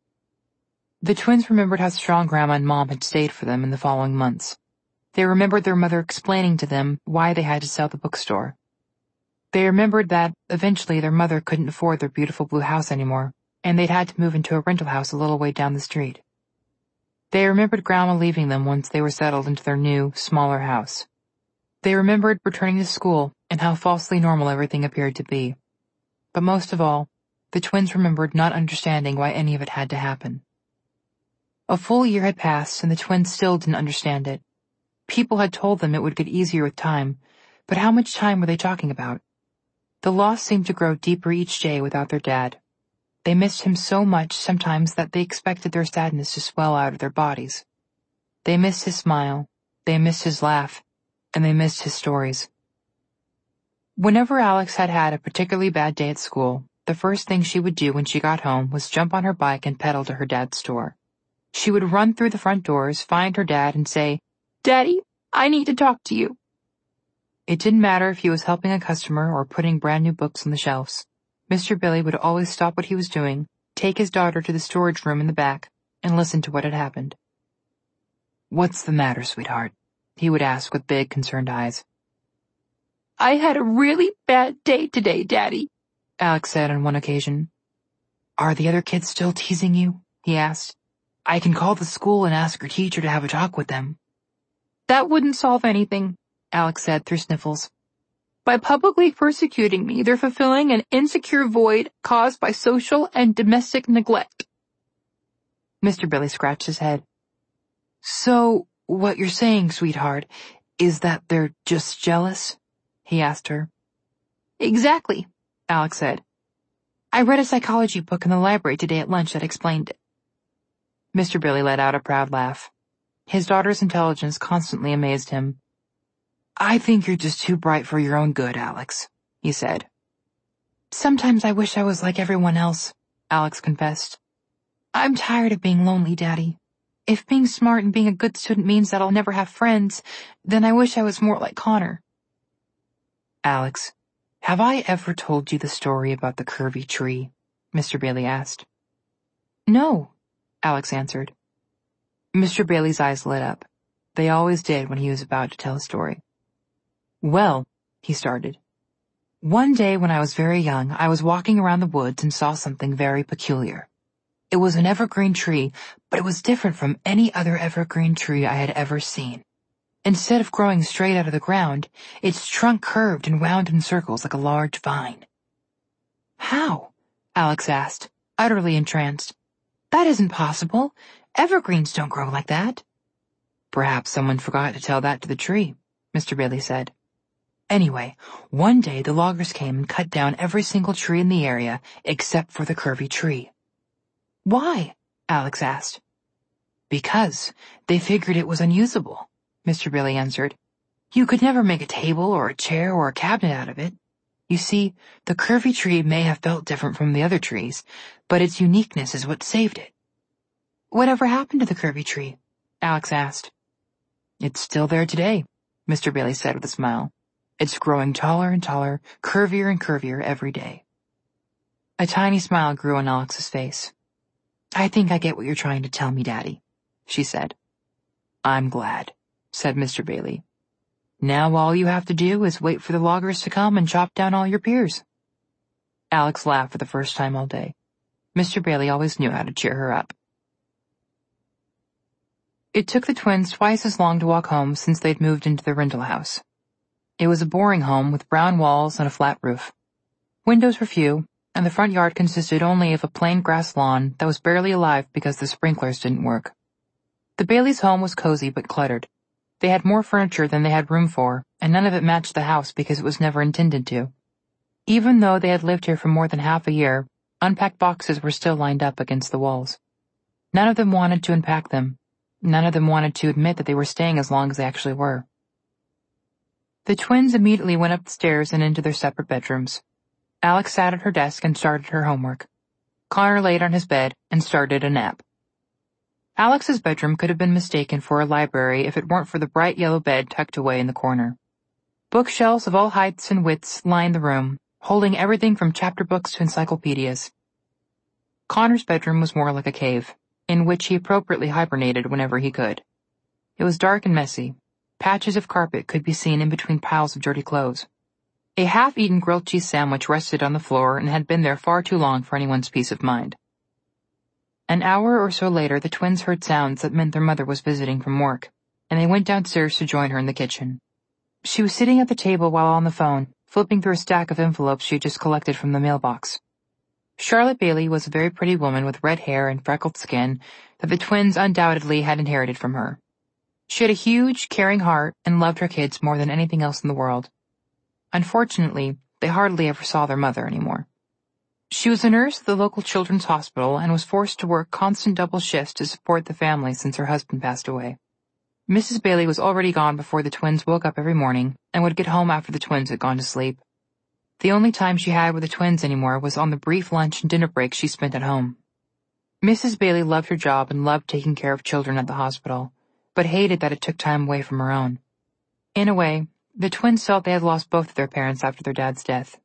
The twins remembered how strong Grandma and Mom had stayed for them in the following months. They remembered their mother explaining to them why they had to sell the bookstore. They remembered that, eventually, their mother couldn't afford their beautiful blue house anymore, and they'd had to move into a rental house a little way down the street. They remembered Grandma leaving them once they were settled into their new, smaller house. They remembered returning to school and how falsely normal everything appeared to be. But most of all, the twins remembered not understanding why any of it had to happen. A full year had passed and the twins still didn't understand it. People had told them it would get easier with time, but how much time were they talking about? The loss seemed to grow deeper each day without their dad. They missed him so much sometimes that they expected their sadness to swell out of their bodies. They missed his smile, they missed his laugh, and they missed his stories. Whenever Alex had had a particularly bad day at school, the first thing she would do when she got home was jump on her bike and pedal to her dad's store. She would run through the front doors, find her dad, and say, "Daddy, I need to talk to you." It didn't matter if he was helping a customer or putting brand new books on the shelves. Mister Billy would always stop what he was doing, take his daughter to the storage room in the back, and listen to what had happened. "What's the matter, sweetheart?" he would ask with big, concerned eyes. "I had a really bad day today, Daddy," Alex said on one occasion. "Are the other kids still teasing you?" he asked. "I can call the school and ask your teacher to have a talk with them." "That wouldn't solve anything," Alex said through sniffles. "By publicly persecuting me, they're fulfilling an insecure void caused by social and domestic neglect." Mister Billy scratched his head. "So, what you're saying, sweetheart, is that they're just jealous?" he asked her. "Exactly," Alex said. "I read a psychology book in the library today at lunch that explained it." Mister Billy let out a proud laugh. His daughter's intelligence constantly amazed him. "I think you're just too bright for your own good, Alex," he said. "Sometimes I wish I was like everyone else," Alex confessed. "I'm tired of being lonely, Daddy. If being smart and being a good student means that I'll never have friends, then I wish I was more like Connor." "Alex, have I ever told you the story about the curvy tree?" Mister Bailey asked. "No," Alex answered. Mister Bailey's eyes lit up. They always did when he was about to tell a story. "Well," he started, One day when I was very young, I was walking around the woods and saw something very peculiar. It was an evergreen tree, but it was different from any other evergreen tree I had ever seen. Instead of growing straight out of the ground, its trunk curved and wound in circles like a large vine. How? Alex asked, utterly entranced. That isn't possible. Evergreens don't grow like that. Perhaps someone forgot to tell that to the tree, Mister Bailey said. Anyway, one day the loggers came and cut down every single tree in the area except for the curvy tree. Why? Alex asked. Because they figured it was unusable, Mister Bailey answered. You could never make a table or a chair or a cabinet out of it. You see, the curvy tree may have felt different from the other trees, but its uniqueness is what saved it. Whatever happened to the curvy tree? Alex asked. It's still there today, Mister Bailey said with a smile. It's growing taller and taller, curvier and curvier every day. A tiny smile grew on Alex's face. I think I get what you're trying to tell me, Daddy, she said. I'm glad, said Mister Bailey. Now all you have to do is wait for the loggers to come and chop down all your pears. Alex laughed for the first time all day. Mister Bailey always knew how to cheer her up. It took the twins twice as long to walk home since they'd moved into the rental house. It was a boring home with brown walls and a flat roof. Windows were few, and the front yard consisted only of a plain grass lawn that was barely alive because the sprinklers didn't work. The Baileys' home was cozy but cluttered. They had more furniture than they had room for, and none of it matched the house because it was never intended to. Even though they had lived here for more than half a year, unpacked boxes were still lined up against the walls. None of them wanted to unpack them. None of them wanted to admit that they were staying as long as they actually were. The twins immediately went up the stairs and into their separate bedrooms. Alex sat at her desk and started her homework. Connor laid on his bed and started a nap. Alex's bedroom could have been mistaken for a library if it weren't for the bright yellow bed tucked away in the corner. Bookshelves of all heights and widths lined the room, holding everything from chapter books to encyclopedias. Connor's bedroom was more like a cave, in which he appropriately hibernated whenever he could. It was dark and messy. Patches of carpet could be seen in between piles of dirty clothes. A half-eaten grilled cheese sandwich rested on the floor and had been there far too long for anyone's peace of mind. An hour or so later, the twins heard sounds that meant their mother was visiting from work, and they went downstairs to join her in the kitchen. She was sitting at the table while on the phone, flipping through a stack of envelopes she had just collected from the mailbox. Charlotte Bailey was a very pretty woman with red hair and freckled skin that the twins undoubtedly had inherited from her. She had a huge, caring heart and loved her kids more than anything else in the world. Unfortunately, they hardly ever saw their mother anymore. She was a nurse at the local children's hospital and was forced to work constant double shifts to support the family since her husband passed away. Missus Bailey was already gone before the twins woke up every morning and would get home after the twins had gone to sleep. The only time she had with the twins anymore was on the brief lunch and dinner breaks she spent at home. Missus Bailey loved her job and loved taking care of children at the hospital, but hated that it took time away from her own. In a way, the twins felt they had lost both of their parents after their dad's death.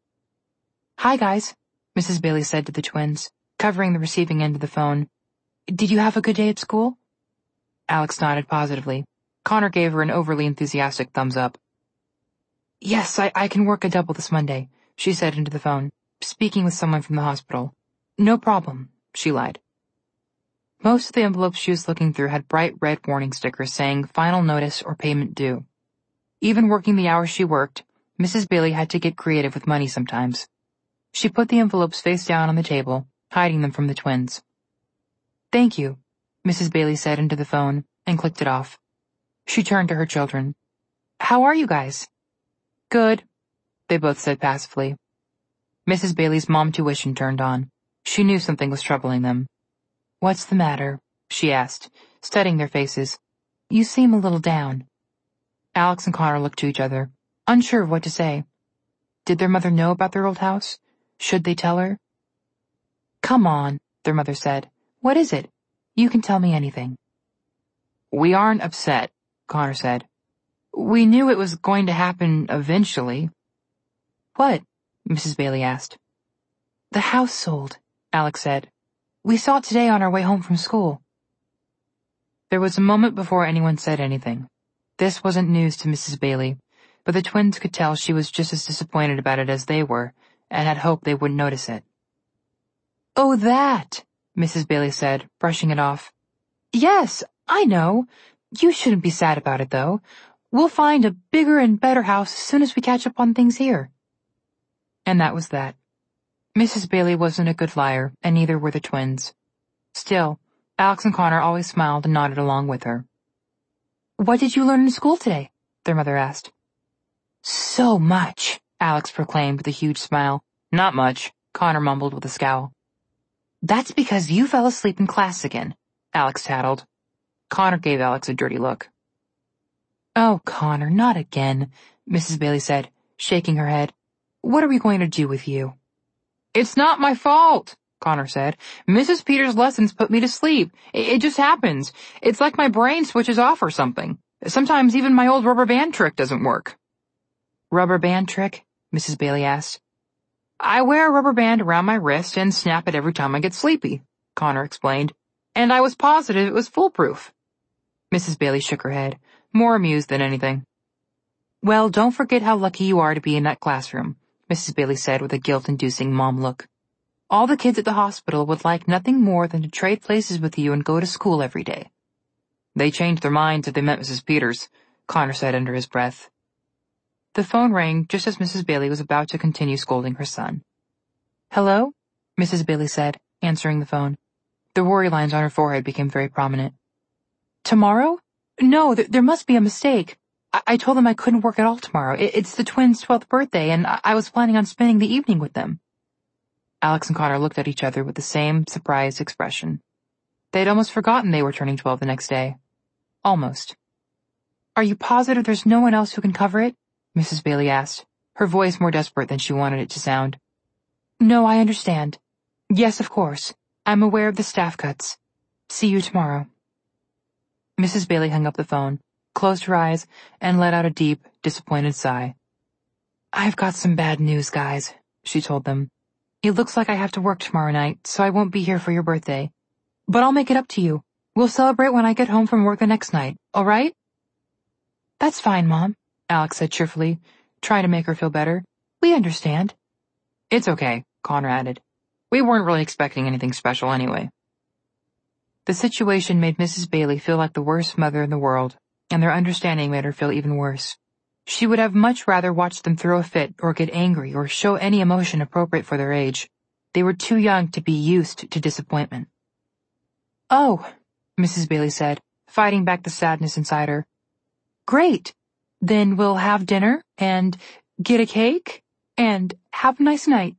Hi, guys, Missus Bailey said to the twins, covering the receiving end of the phone. Did you have a good day at school? Alex nodded positively. Connor gave her an overly enthusiastic thumbs up. Yes, I, I can work a double this Monday, she said into the phone, speaking with someone from the hospital. No problem, she lied. Most of the envelopes she was looking through had bright red warning stickers saying final notice or payment due. Even working the hours she worked, Missus Bailey had to get creative with money sometimes. She put the envelopes face down on the table, hiding them from the twins. Thank you, Missus Bailey said into the phone and clicked it off. She turned to her children. How are you guys? Good, they both said passively. Missus Bailey's mom tuition turned on. She knew something was troubling them. What's the matter? She asked, studying their faces. You seem a little down. Alex and Connor looked to each other, unsure of what to say. Did their mother know about their old house? Should they tell her? Come on, their mother said. What is it? You can tell me anything. We aren't upset, Connor said. We knew it was going to happen eventually. What? Missus Bailey asked. The house sold, Alex said. We saw it today on our way home from school. There was a moment before anyone said anything. This wasn't news to Missus Bailey, but the twins could tell she was just as disappointed about it as they were, and had hoped they wouldn't notice it. "Oh, that," Missus Bailey said, brushing it off. "Yes, I know. You shouldn't be sad about it, though. We'll find a bigger and better house as soon as we catch up on things here." And that was that. Missus Bailey wasn't a good liar, and neither were the twins. Still, Alex and Connor always smiled and nodded along with her. "What did you learn in school today?" their mother asked. "So much," Alex proclaimed with a huge smile. "Not much," Connor mumbled with a scowl. "That's because you fell asleep in class again," Alex tattled. Connor gave Alex a dirty look. "Oh, Connor, not again," Missus Bailey said, shaking her head. "What are we going to do with you?" "It's not my fault," Connor said. "Missus Peters' lessons put me to sleep. It, it just happens. It's like my brain switches off or something. Sometimes even my old rubber band trick doesn't work." "Rubber band trick?" Missus Bailey asked. "I wear a rubber band around my wrist and snap it every time I get sleepy," Connor explained. "And I was positive it was foolproof." Missus Bailey shook her head, more amused than anything. "Well, don't forget how lucky you are to be in that classroom," Missus Bailey said with a guilt-inducing mom look. "All the kids at the hospital would like nothing more than to trade places with you and go to school every day." "They changed their minds if they met Missus Peters," Connor said under his breath. The phone rang just as Missus Bailey was about to continue scolding her son. "Hello?" Missus Bailey said, answering the phone. The worry lines on her forehead became very prominent. "Tomorrow? No, th- there must be a mistake. I-, I told them I couldn't work at all tomorrow. I- it's the twins' twelfth birthday, and I-, I was planning on spending the evening with them." Alex and Connor looked at each other with the same surprised expression. They'd almost forgotten they were turning twelve the next day. Almost. "Are you positive there's no one else who can cover it?" Missus Bailey asked, her voice more desperate than she wanted it to sound. "No, I understand. Yes, of course. I'm aware of the staff cuts. See you tomorrow." Missus Bailey hung up the phone, closed her eyes, and let out a deep, disappointed sigh. "I've got some bad news, guys," she told them. "It looks like I have to work tomorrow night, so I won't be here for your birthday. But I'll make it up to you. We'll celebrate when I get home from work the next night, all right?" "That's fine, Mom," Alex said cheerfully, trying to make her feel better. "We understand." "It's okay," Connor added. "We weren't really expecting anything special anyway." The situation made Missus Bailey feel like the worst mother in the world, and their understanding made her feel even worse. She would have much rather watched them throw a fit or get angry or show any emotion appropriate for their age. They were too young to be used to disappointment. "Oh," Missus Bailey said, fighting back the sadness inside her. "Great. Then we'll have dinner, and get a cake, and have a nice night.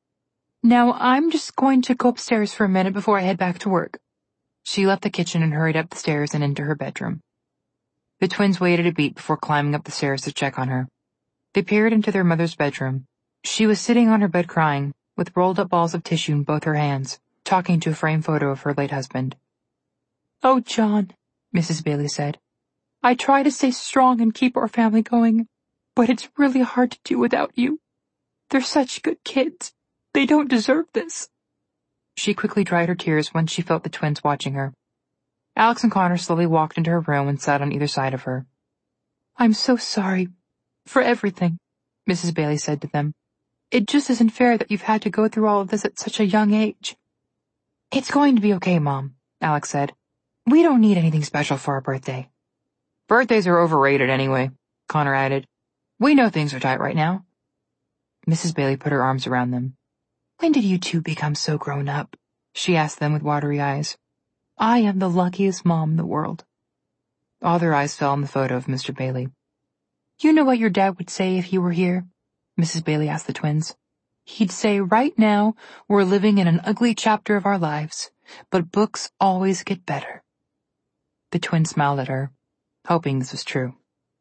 Now I'm just going to go upstairs for a minute before I head back to work." She left the kitchen and hurried up the stairs and into her bedroom. The twins waited a beat before climbing up the stairs to check on her. They peered into their mother's bedroom. She was sitting on her bed crying, with rolled up balls of tissue in both her hands, talking to a framed photo of her late husband. "Oh, John," Missus Bailey said. "I try to stay strong and keep our family going, but it's really hard to do without you. They're such good kids. They don't deserve this." She quickly dried her tears when she felt the twins watching her. Alex and Connor slowly walked into her room and sat on either side of her. "I'm so sorry. For everything," Missus Bailey said to them. "It just isn't fair that you've had to go through all of this at such a young age." "It's going to be okay, Mom," Alex said. "We don't need anything special for our birthday." "Birthdays are overrated anyway," Connor added. "We know things are tight right now." Missus Bailey put her arms around them. "When did you two become so grown up?" she asked them with watery eyes. "I am the luckiest mom in the world." All their eyes fell on the photo of Mister Bailey. "You know what your dad would say if you were here?" Missus Bailey asked the twins. "He'd say right now we're living in an ugly chapter of our lives, but books always get better." The twins smiled at her, hoping this was true.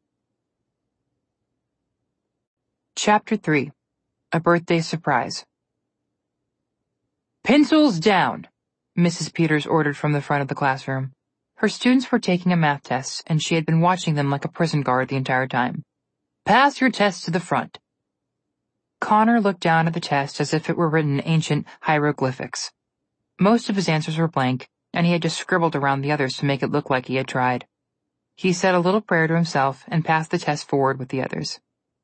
Chapter three. A Birthday Surprise. "Pencils down," Missus Peters ordered from the front of the classroom. Her students were taking a math test, and she had been watching them like a prison guard the entire time. "Pass your test to the front." Connor looked down at the test as if it were written in ancient hieroglyphics. Most of his answers were blank, and he had just scribbled around the others to make it look like he had tried. He said a little prayer to himself and passed the test forward with the others.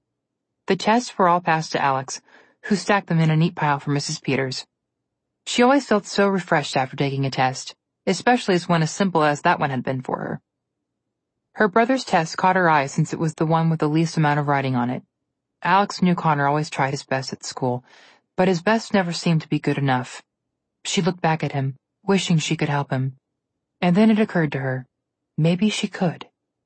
The tests were all passed to Alex, who stacked them in a neat pile for Missus Peters. She always felt so refreshed after taking a test, especially as one as simple as that one had been for her. Her brother's test caught her eye since it was the one with the least amount of writing on it. Alex knew Connor always tried his best at school, but his best never seemed to be good enough. She looked back at him, wishing she could help him. And then it occurred to her, maybe she could.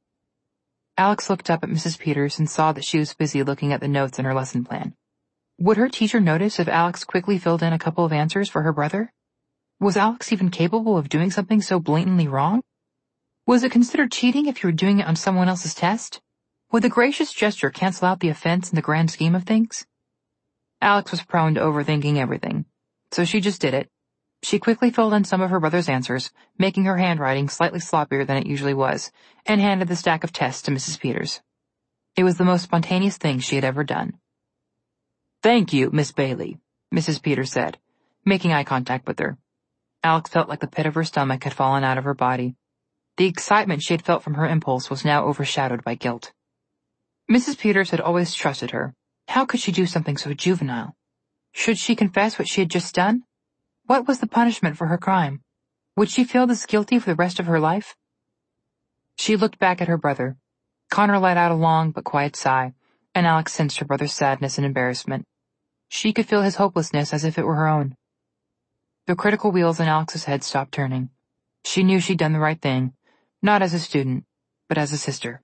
Alex looked up at Missus Peters and saw that she was busy looking at the notes in her lesson plan. Would her teacher notice if Alex quickly filled in a couple of answers for her brother? Was Alex even capable of doing something so blatantly wrong? Was it considered cheating if you were doing it on someone else's test? Would the gracious gesture cancel out the offense in the grand scheme of things? Alex was prone to overthinking everything, so she just did it. She quickly filled in some of her brother's answers, making her handwriting slightly sloppier than it usually was, and handed the stack of tests to Missus Peters. It was the most spontaneous thing she had ever done. "Thank you, Miss Bailey," Missus Peters said, making eye contact with her. Alex felt like the pit of her stomach had fallen out of her body. The excitement she had felt from her impulse was now overshadowed by guilt. Missus Peters had always trusted her. How could she do something so juvenile? Should she confess what she had just done? What was the punishment for her crime? Would she feel this guilty for the rest of her life? She looked back at her brother. Connor let out a long but quiet sigh, and Alex sensed her brother's sadness and embarrassment. She could feel his hopelessness as if it were her own. The critical wheels in Alex's head stopped turning. She knew she'd done the right thing, not as a student, but as a sister.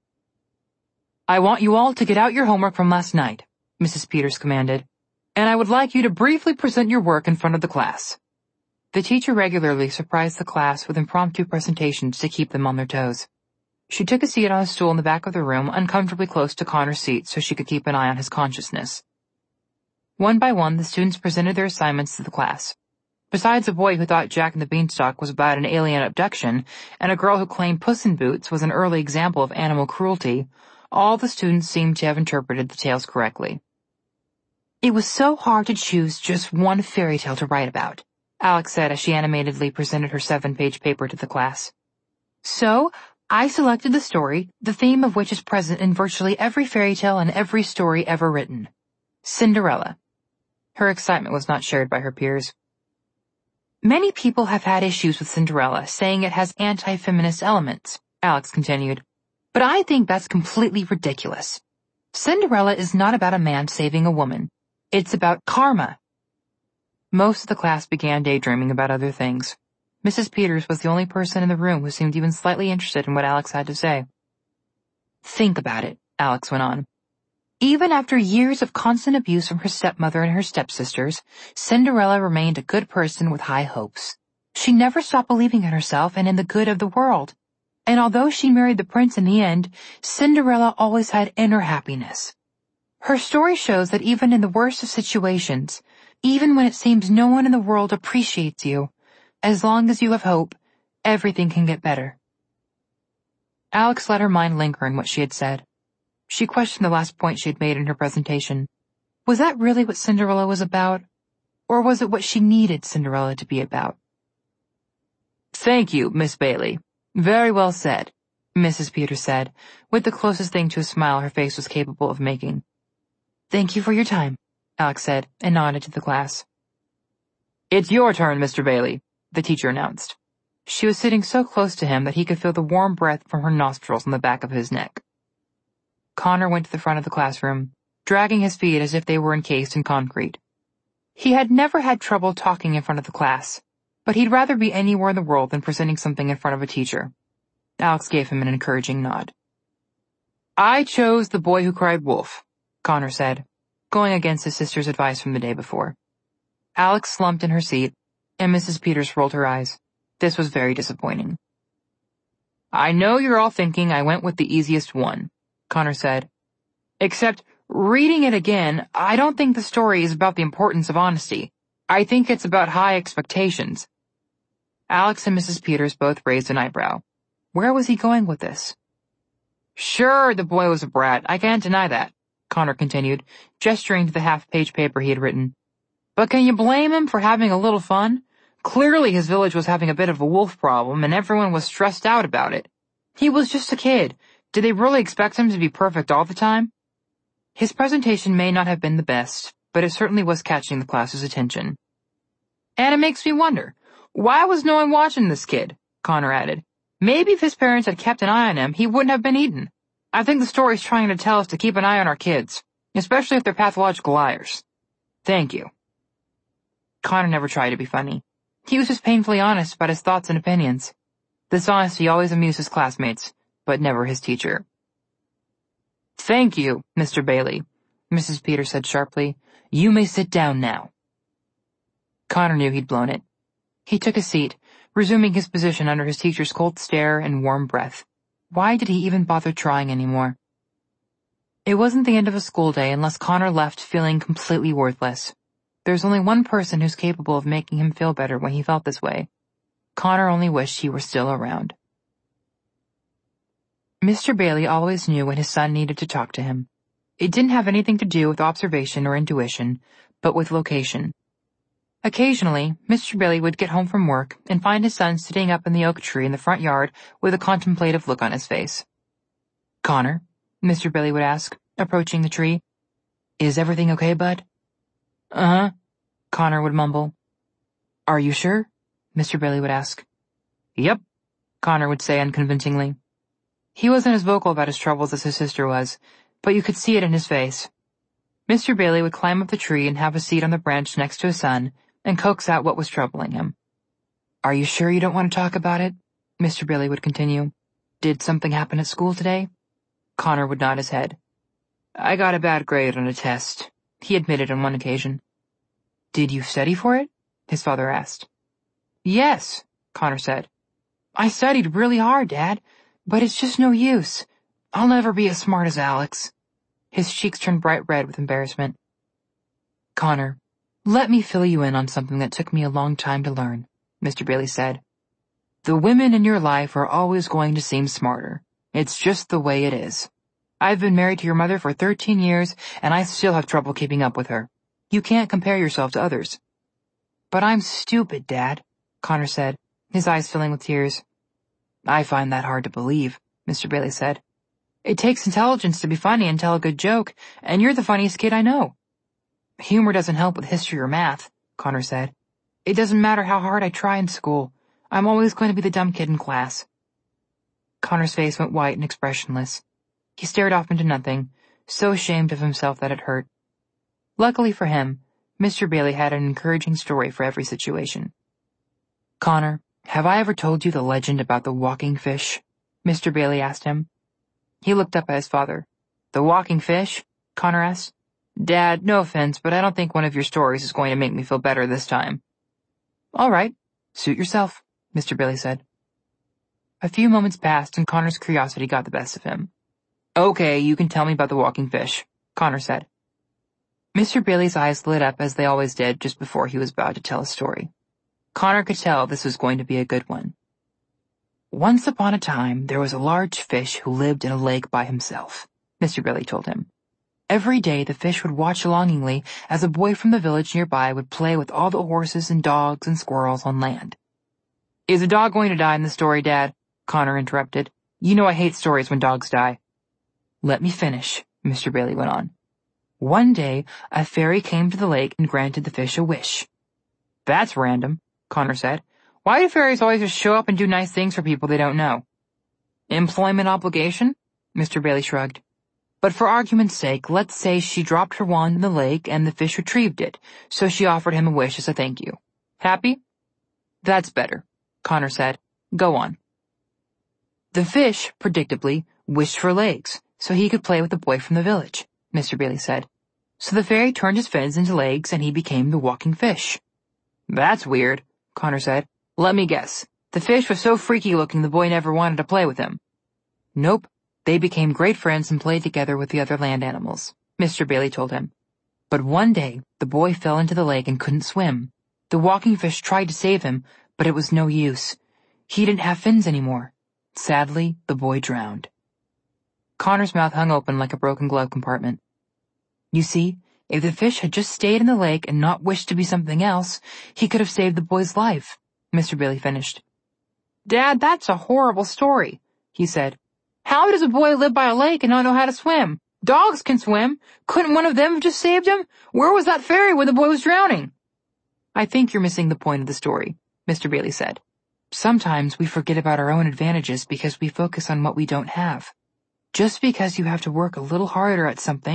"I want you all to get out your homework from last night," Missus Peters commanded, "and I would like you to briefly present your work in front of the class." The teacher regularly surprised the class with impromptu presentations to keep them on their toes. She took a seat on a stool in the back of the room, uncomfortably close to Connor's seat so she could keep an eye on his consciousness. One by one, the students presented their assignments to the class. Besides a boy who thought Jack and the Beanstalk was about an alien abduction, and a girl who claimed Puss in Boots was an early example of animal cruelty, all the students seemed to have interpreted the tales correctly. "It was so hard to choose just one fairy tale to write about," Alex said as she animatedly presented her seven-page paper to the class. "So, I selected the story, the theme of which is present in virtually every fairy tale and every story ever written. Cinderella." Her excitement was not shared by her peers. "Many people have had issues with Cinderella, saying it has anti-feminist elements," Alex continued. "But I think that's completely ridiculous. Cinderella is not about a man saving a woman. It's about karma." Most of the class began daydreaming about other things. Missus Peters was the only person in the room who seemed even slightly interested in what Alex had to say. "Think about it," Alex went on. "Even after years of constant abuse from her stepmother and her stepsisters, Cinderella remained a good person with high hopes. She never stopped believing in herself and in the good of the world. And although she married the prince in the end, Cinderella always had inner happiness. Her story shows that even in the worst of situations, even when it seems no one in the world appreciates you, as long as you have hope, everything can get better." Alex let her mind linger on what she had said. She questioned the last point she had made in her presentation. Was that really what Cinderella was about? Or was it what she needed Cinderella to be about? "Thank you, Miss Bailey. Very well said," Missus Peters said, with the closest thing to a smile her face was capable of making. "Thank you for your time," Alex said, and nodded to the class. "It's your turn, Mister Bailey," the teacher announced. She was sitting so close to him that he could feel the warm breath from her nostrils on the back of his neck. Connor went to the front of the classroom, dragging his feet as if they were encased in concrete. He had never had trouble talking in front of the class, but he'd rather be anywhere in the world than presenting something in front of a teacher. Alex gave him an encouraging nod. "I chose The Boy Who Cried Wolf," Connor said, going against his sister's advice from the day before. Alex slumped in her seat, and Missus Peters rolled her eyes. This was very disappointing. "I know you're all thinking I went with the easiest one," Connor said. "Except, reading it again, I don't think the story is about the importance of honesty. I think it's about high expectations." Alex and Missus Peters both raised an eyebrow. Where was he going with this? "Sure, the boy was a brat. I can't deny that," Connor continued, gesturing to the half-page paper he had written. "But can you blame him for having a little fun? Clearly his village was having a bit of a wolf problem, and everyone was stressed out about it. He was just a kid. Did they really expect him to be perfect all the time?" His presentation may not have been the best, but it certainly was catching the class's attention. And it makes me wonder, why was no one watching this kid? Connor added. Maybe if his parents had kept an eye on him, he wouldn't have been eaten. I think the story's trying to tell us to keep an eye on our kids, especially if they're pathological liars. Thank you. Connor never tried to be funny. He was just painfully honest about his thoughts and opinions. This honesty always amused his classmates, but never his teacher. Thank you, Mister Bailey, Missus Peters said sharply. You may sit down now. Connor knew he'd blown it. He took a seat, resuming his position under his teacher's cold stare and warm breath. Why did he even bother trying anymore? It wasn't the end of a school day unless Connor left feeling completely worthless. There's only one person who's capable of making him feel better when he felt this way. Connor only wished he were still around. Mister Bailey always knew when his son needed to talk to him. It didn't have anything to do with observation or intuition, but with location. Occasionally, Mister Bailey would get home from work and find his son sitting up in the oak tree in the front yard with a contemplative look on his face. Connor, Mister Bailey would ask, approaching the tree. Is everything okay, bud? Uh-huh, Connor would mumble. Are you sure? Mister Bailey would ask. Yep, Connor would say unconvincingly. He wasn't as vocal about his troubles as his sister was, but you could see it in his face. Mister Bailey would climb up the tree and have a seat on the branch next to his son and coax out what was troubling him. Are you sure you don't want to talk about it? Mister Bailey would continue. Did something happen at school today? Connor would nod his head. I got a bad grade on a test, he admitted on one occasion. Did you study for it? His father asked. Yes, Connor said. I studied really hard, Dad, but it's just no use. I'll never be as smart as Alex. His cheeks turned bright red with embarrassment. Connor, let me fill you in on something that took me a long time to learn, Mister Bailey said. The women in your life are always going to seem smarter. It's just the way it is. I've been married to your mother for thirteen years, and I still have trouble keeping up with her. You can't compare yourself to others. But I'm stupid, Dad, Connor said, his eyes filling with tears. I find that hard to believe, Mister Bailey said. It takes intelligence to be funny and tell a good joke, and you're the funniest kid I know. Humor doesn't help with history or math, Connor said. It doesn't matter how hard I try in school. I'm always going to be the dumb kid in class. Connor's face went white and expressionless. He stared off into nothing, so ashamed of himself that it hurt. Luckily for him, Mister Bailey had an encouraging story for every situation. Connor, have I ever told you the legend about the walking fish? Mister Bailey asked him. He looked up at his father. The walking fish? Connor asked. Dad, no offense, but I don't think one of your stories is going to make me feel better this time. All right, suit yourself, Mister Bailey said. A few moments passed and Connor's curiosity got the best of him. Okay, you can tell me about the walking fish, Connor said. Mister Bailey's eyes lit up as they always did just before he was about to tell a story. Connor could tell this was going to be a good one. Once upon a time, there was a large fish who lived in a lake by himself, Mister Bailey told him. Every day the fish would watch longingly as a boy from the village nearby would play with all the horses and dogs and squirrels on land. Is a dog going to die in the story, Dad? Connor interrupted. You know I hate stories when dogs die. Let me finish, Mister Bailey went on. One day, a fairy came to the lake and granted the fish a wish. That's random, Connor said. Why do fairies always just show up and do nice things for people they don't know? Employment obligation? Mister Bailey shrugged. But for argument's sake, let's say she dropped her wand in the lake and the fish retrieved it, so she offered him a wish as a thank you. Happy? That's better, Connor said. Go on. The fish, predictably, wished for legs, so he could play with the boy from the village, Mister Bailey said. So the fairy turned his fins into legs and he became the walking fish. That's weird, Connor said. Let me guess. The fish was so freaky looking the boy never wanted to play with him. Nope. They became great friends and played together with the other land animals, Mister Bailey told him. But one day, the boy fell into the lake and couldn't swim. The walking fish tried to save him, but it was no use. He didn't have fins anymore. Sadly, the boy drowned. Connor's mouth hung open like a broken glove compartment. You see, if the fish had just stayed in the lake and not wished to be something else, he could have saved the boy's life, Mister Bailey finished. Dad, that's a horrible story, he said. How does a boy live by a lake and not know how to swim? Dogs can swim. Couldn't one of them have just saved him? Where was that ferry when the boy was drowning? I think you're missing the point of the story, Mister Bailey said. Sometimes we forget about our own advantages because we focus on what we don't have. Just because you have to work a little harder at something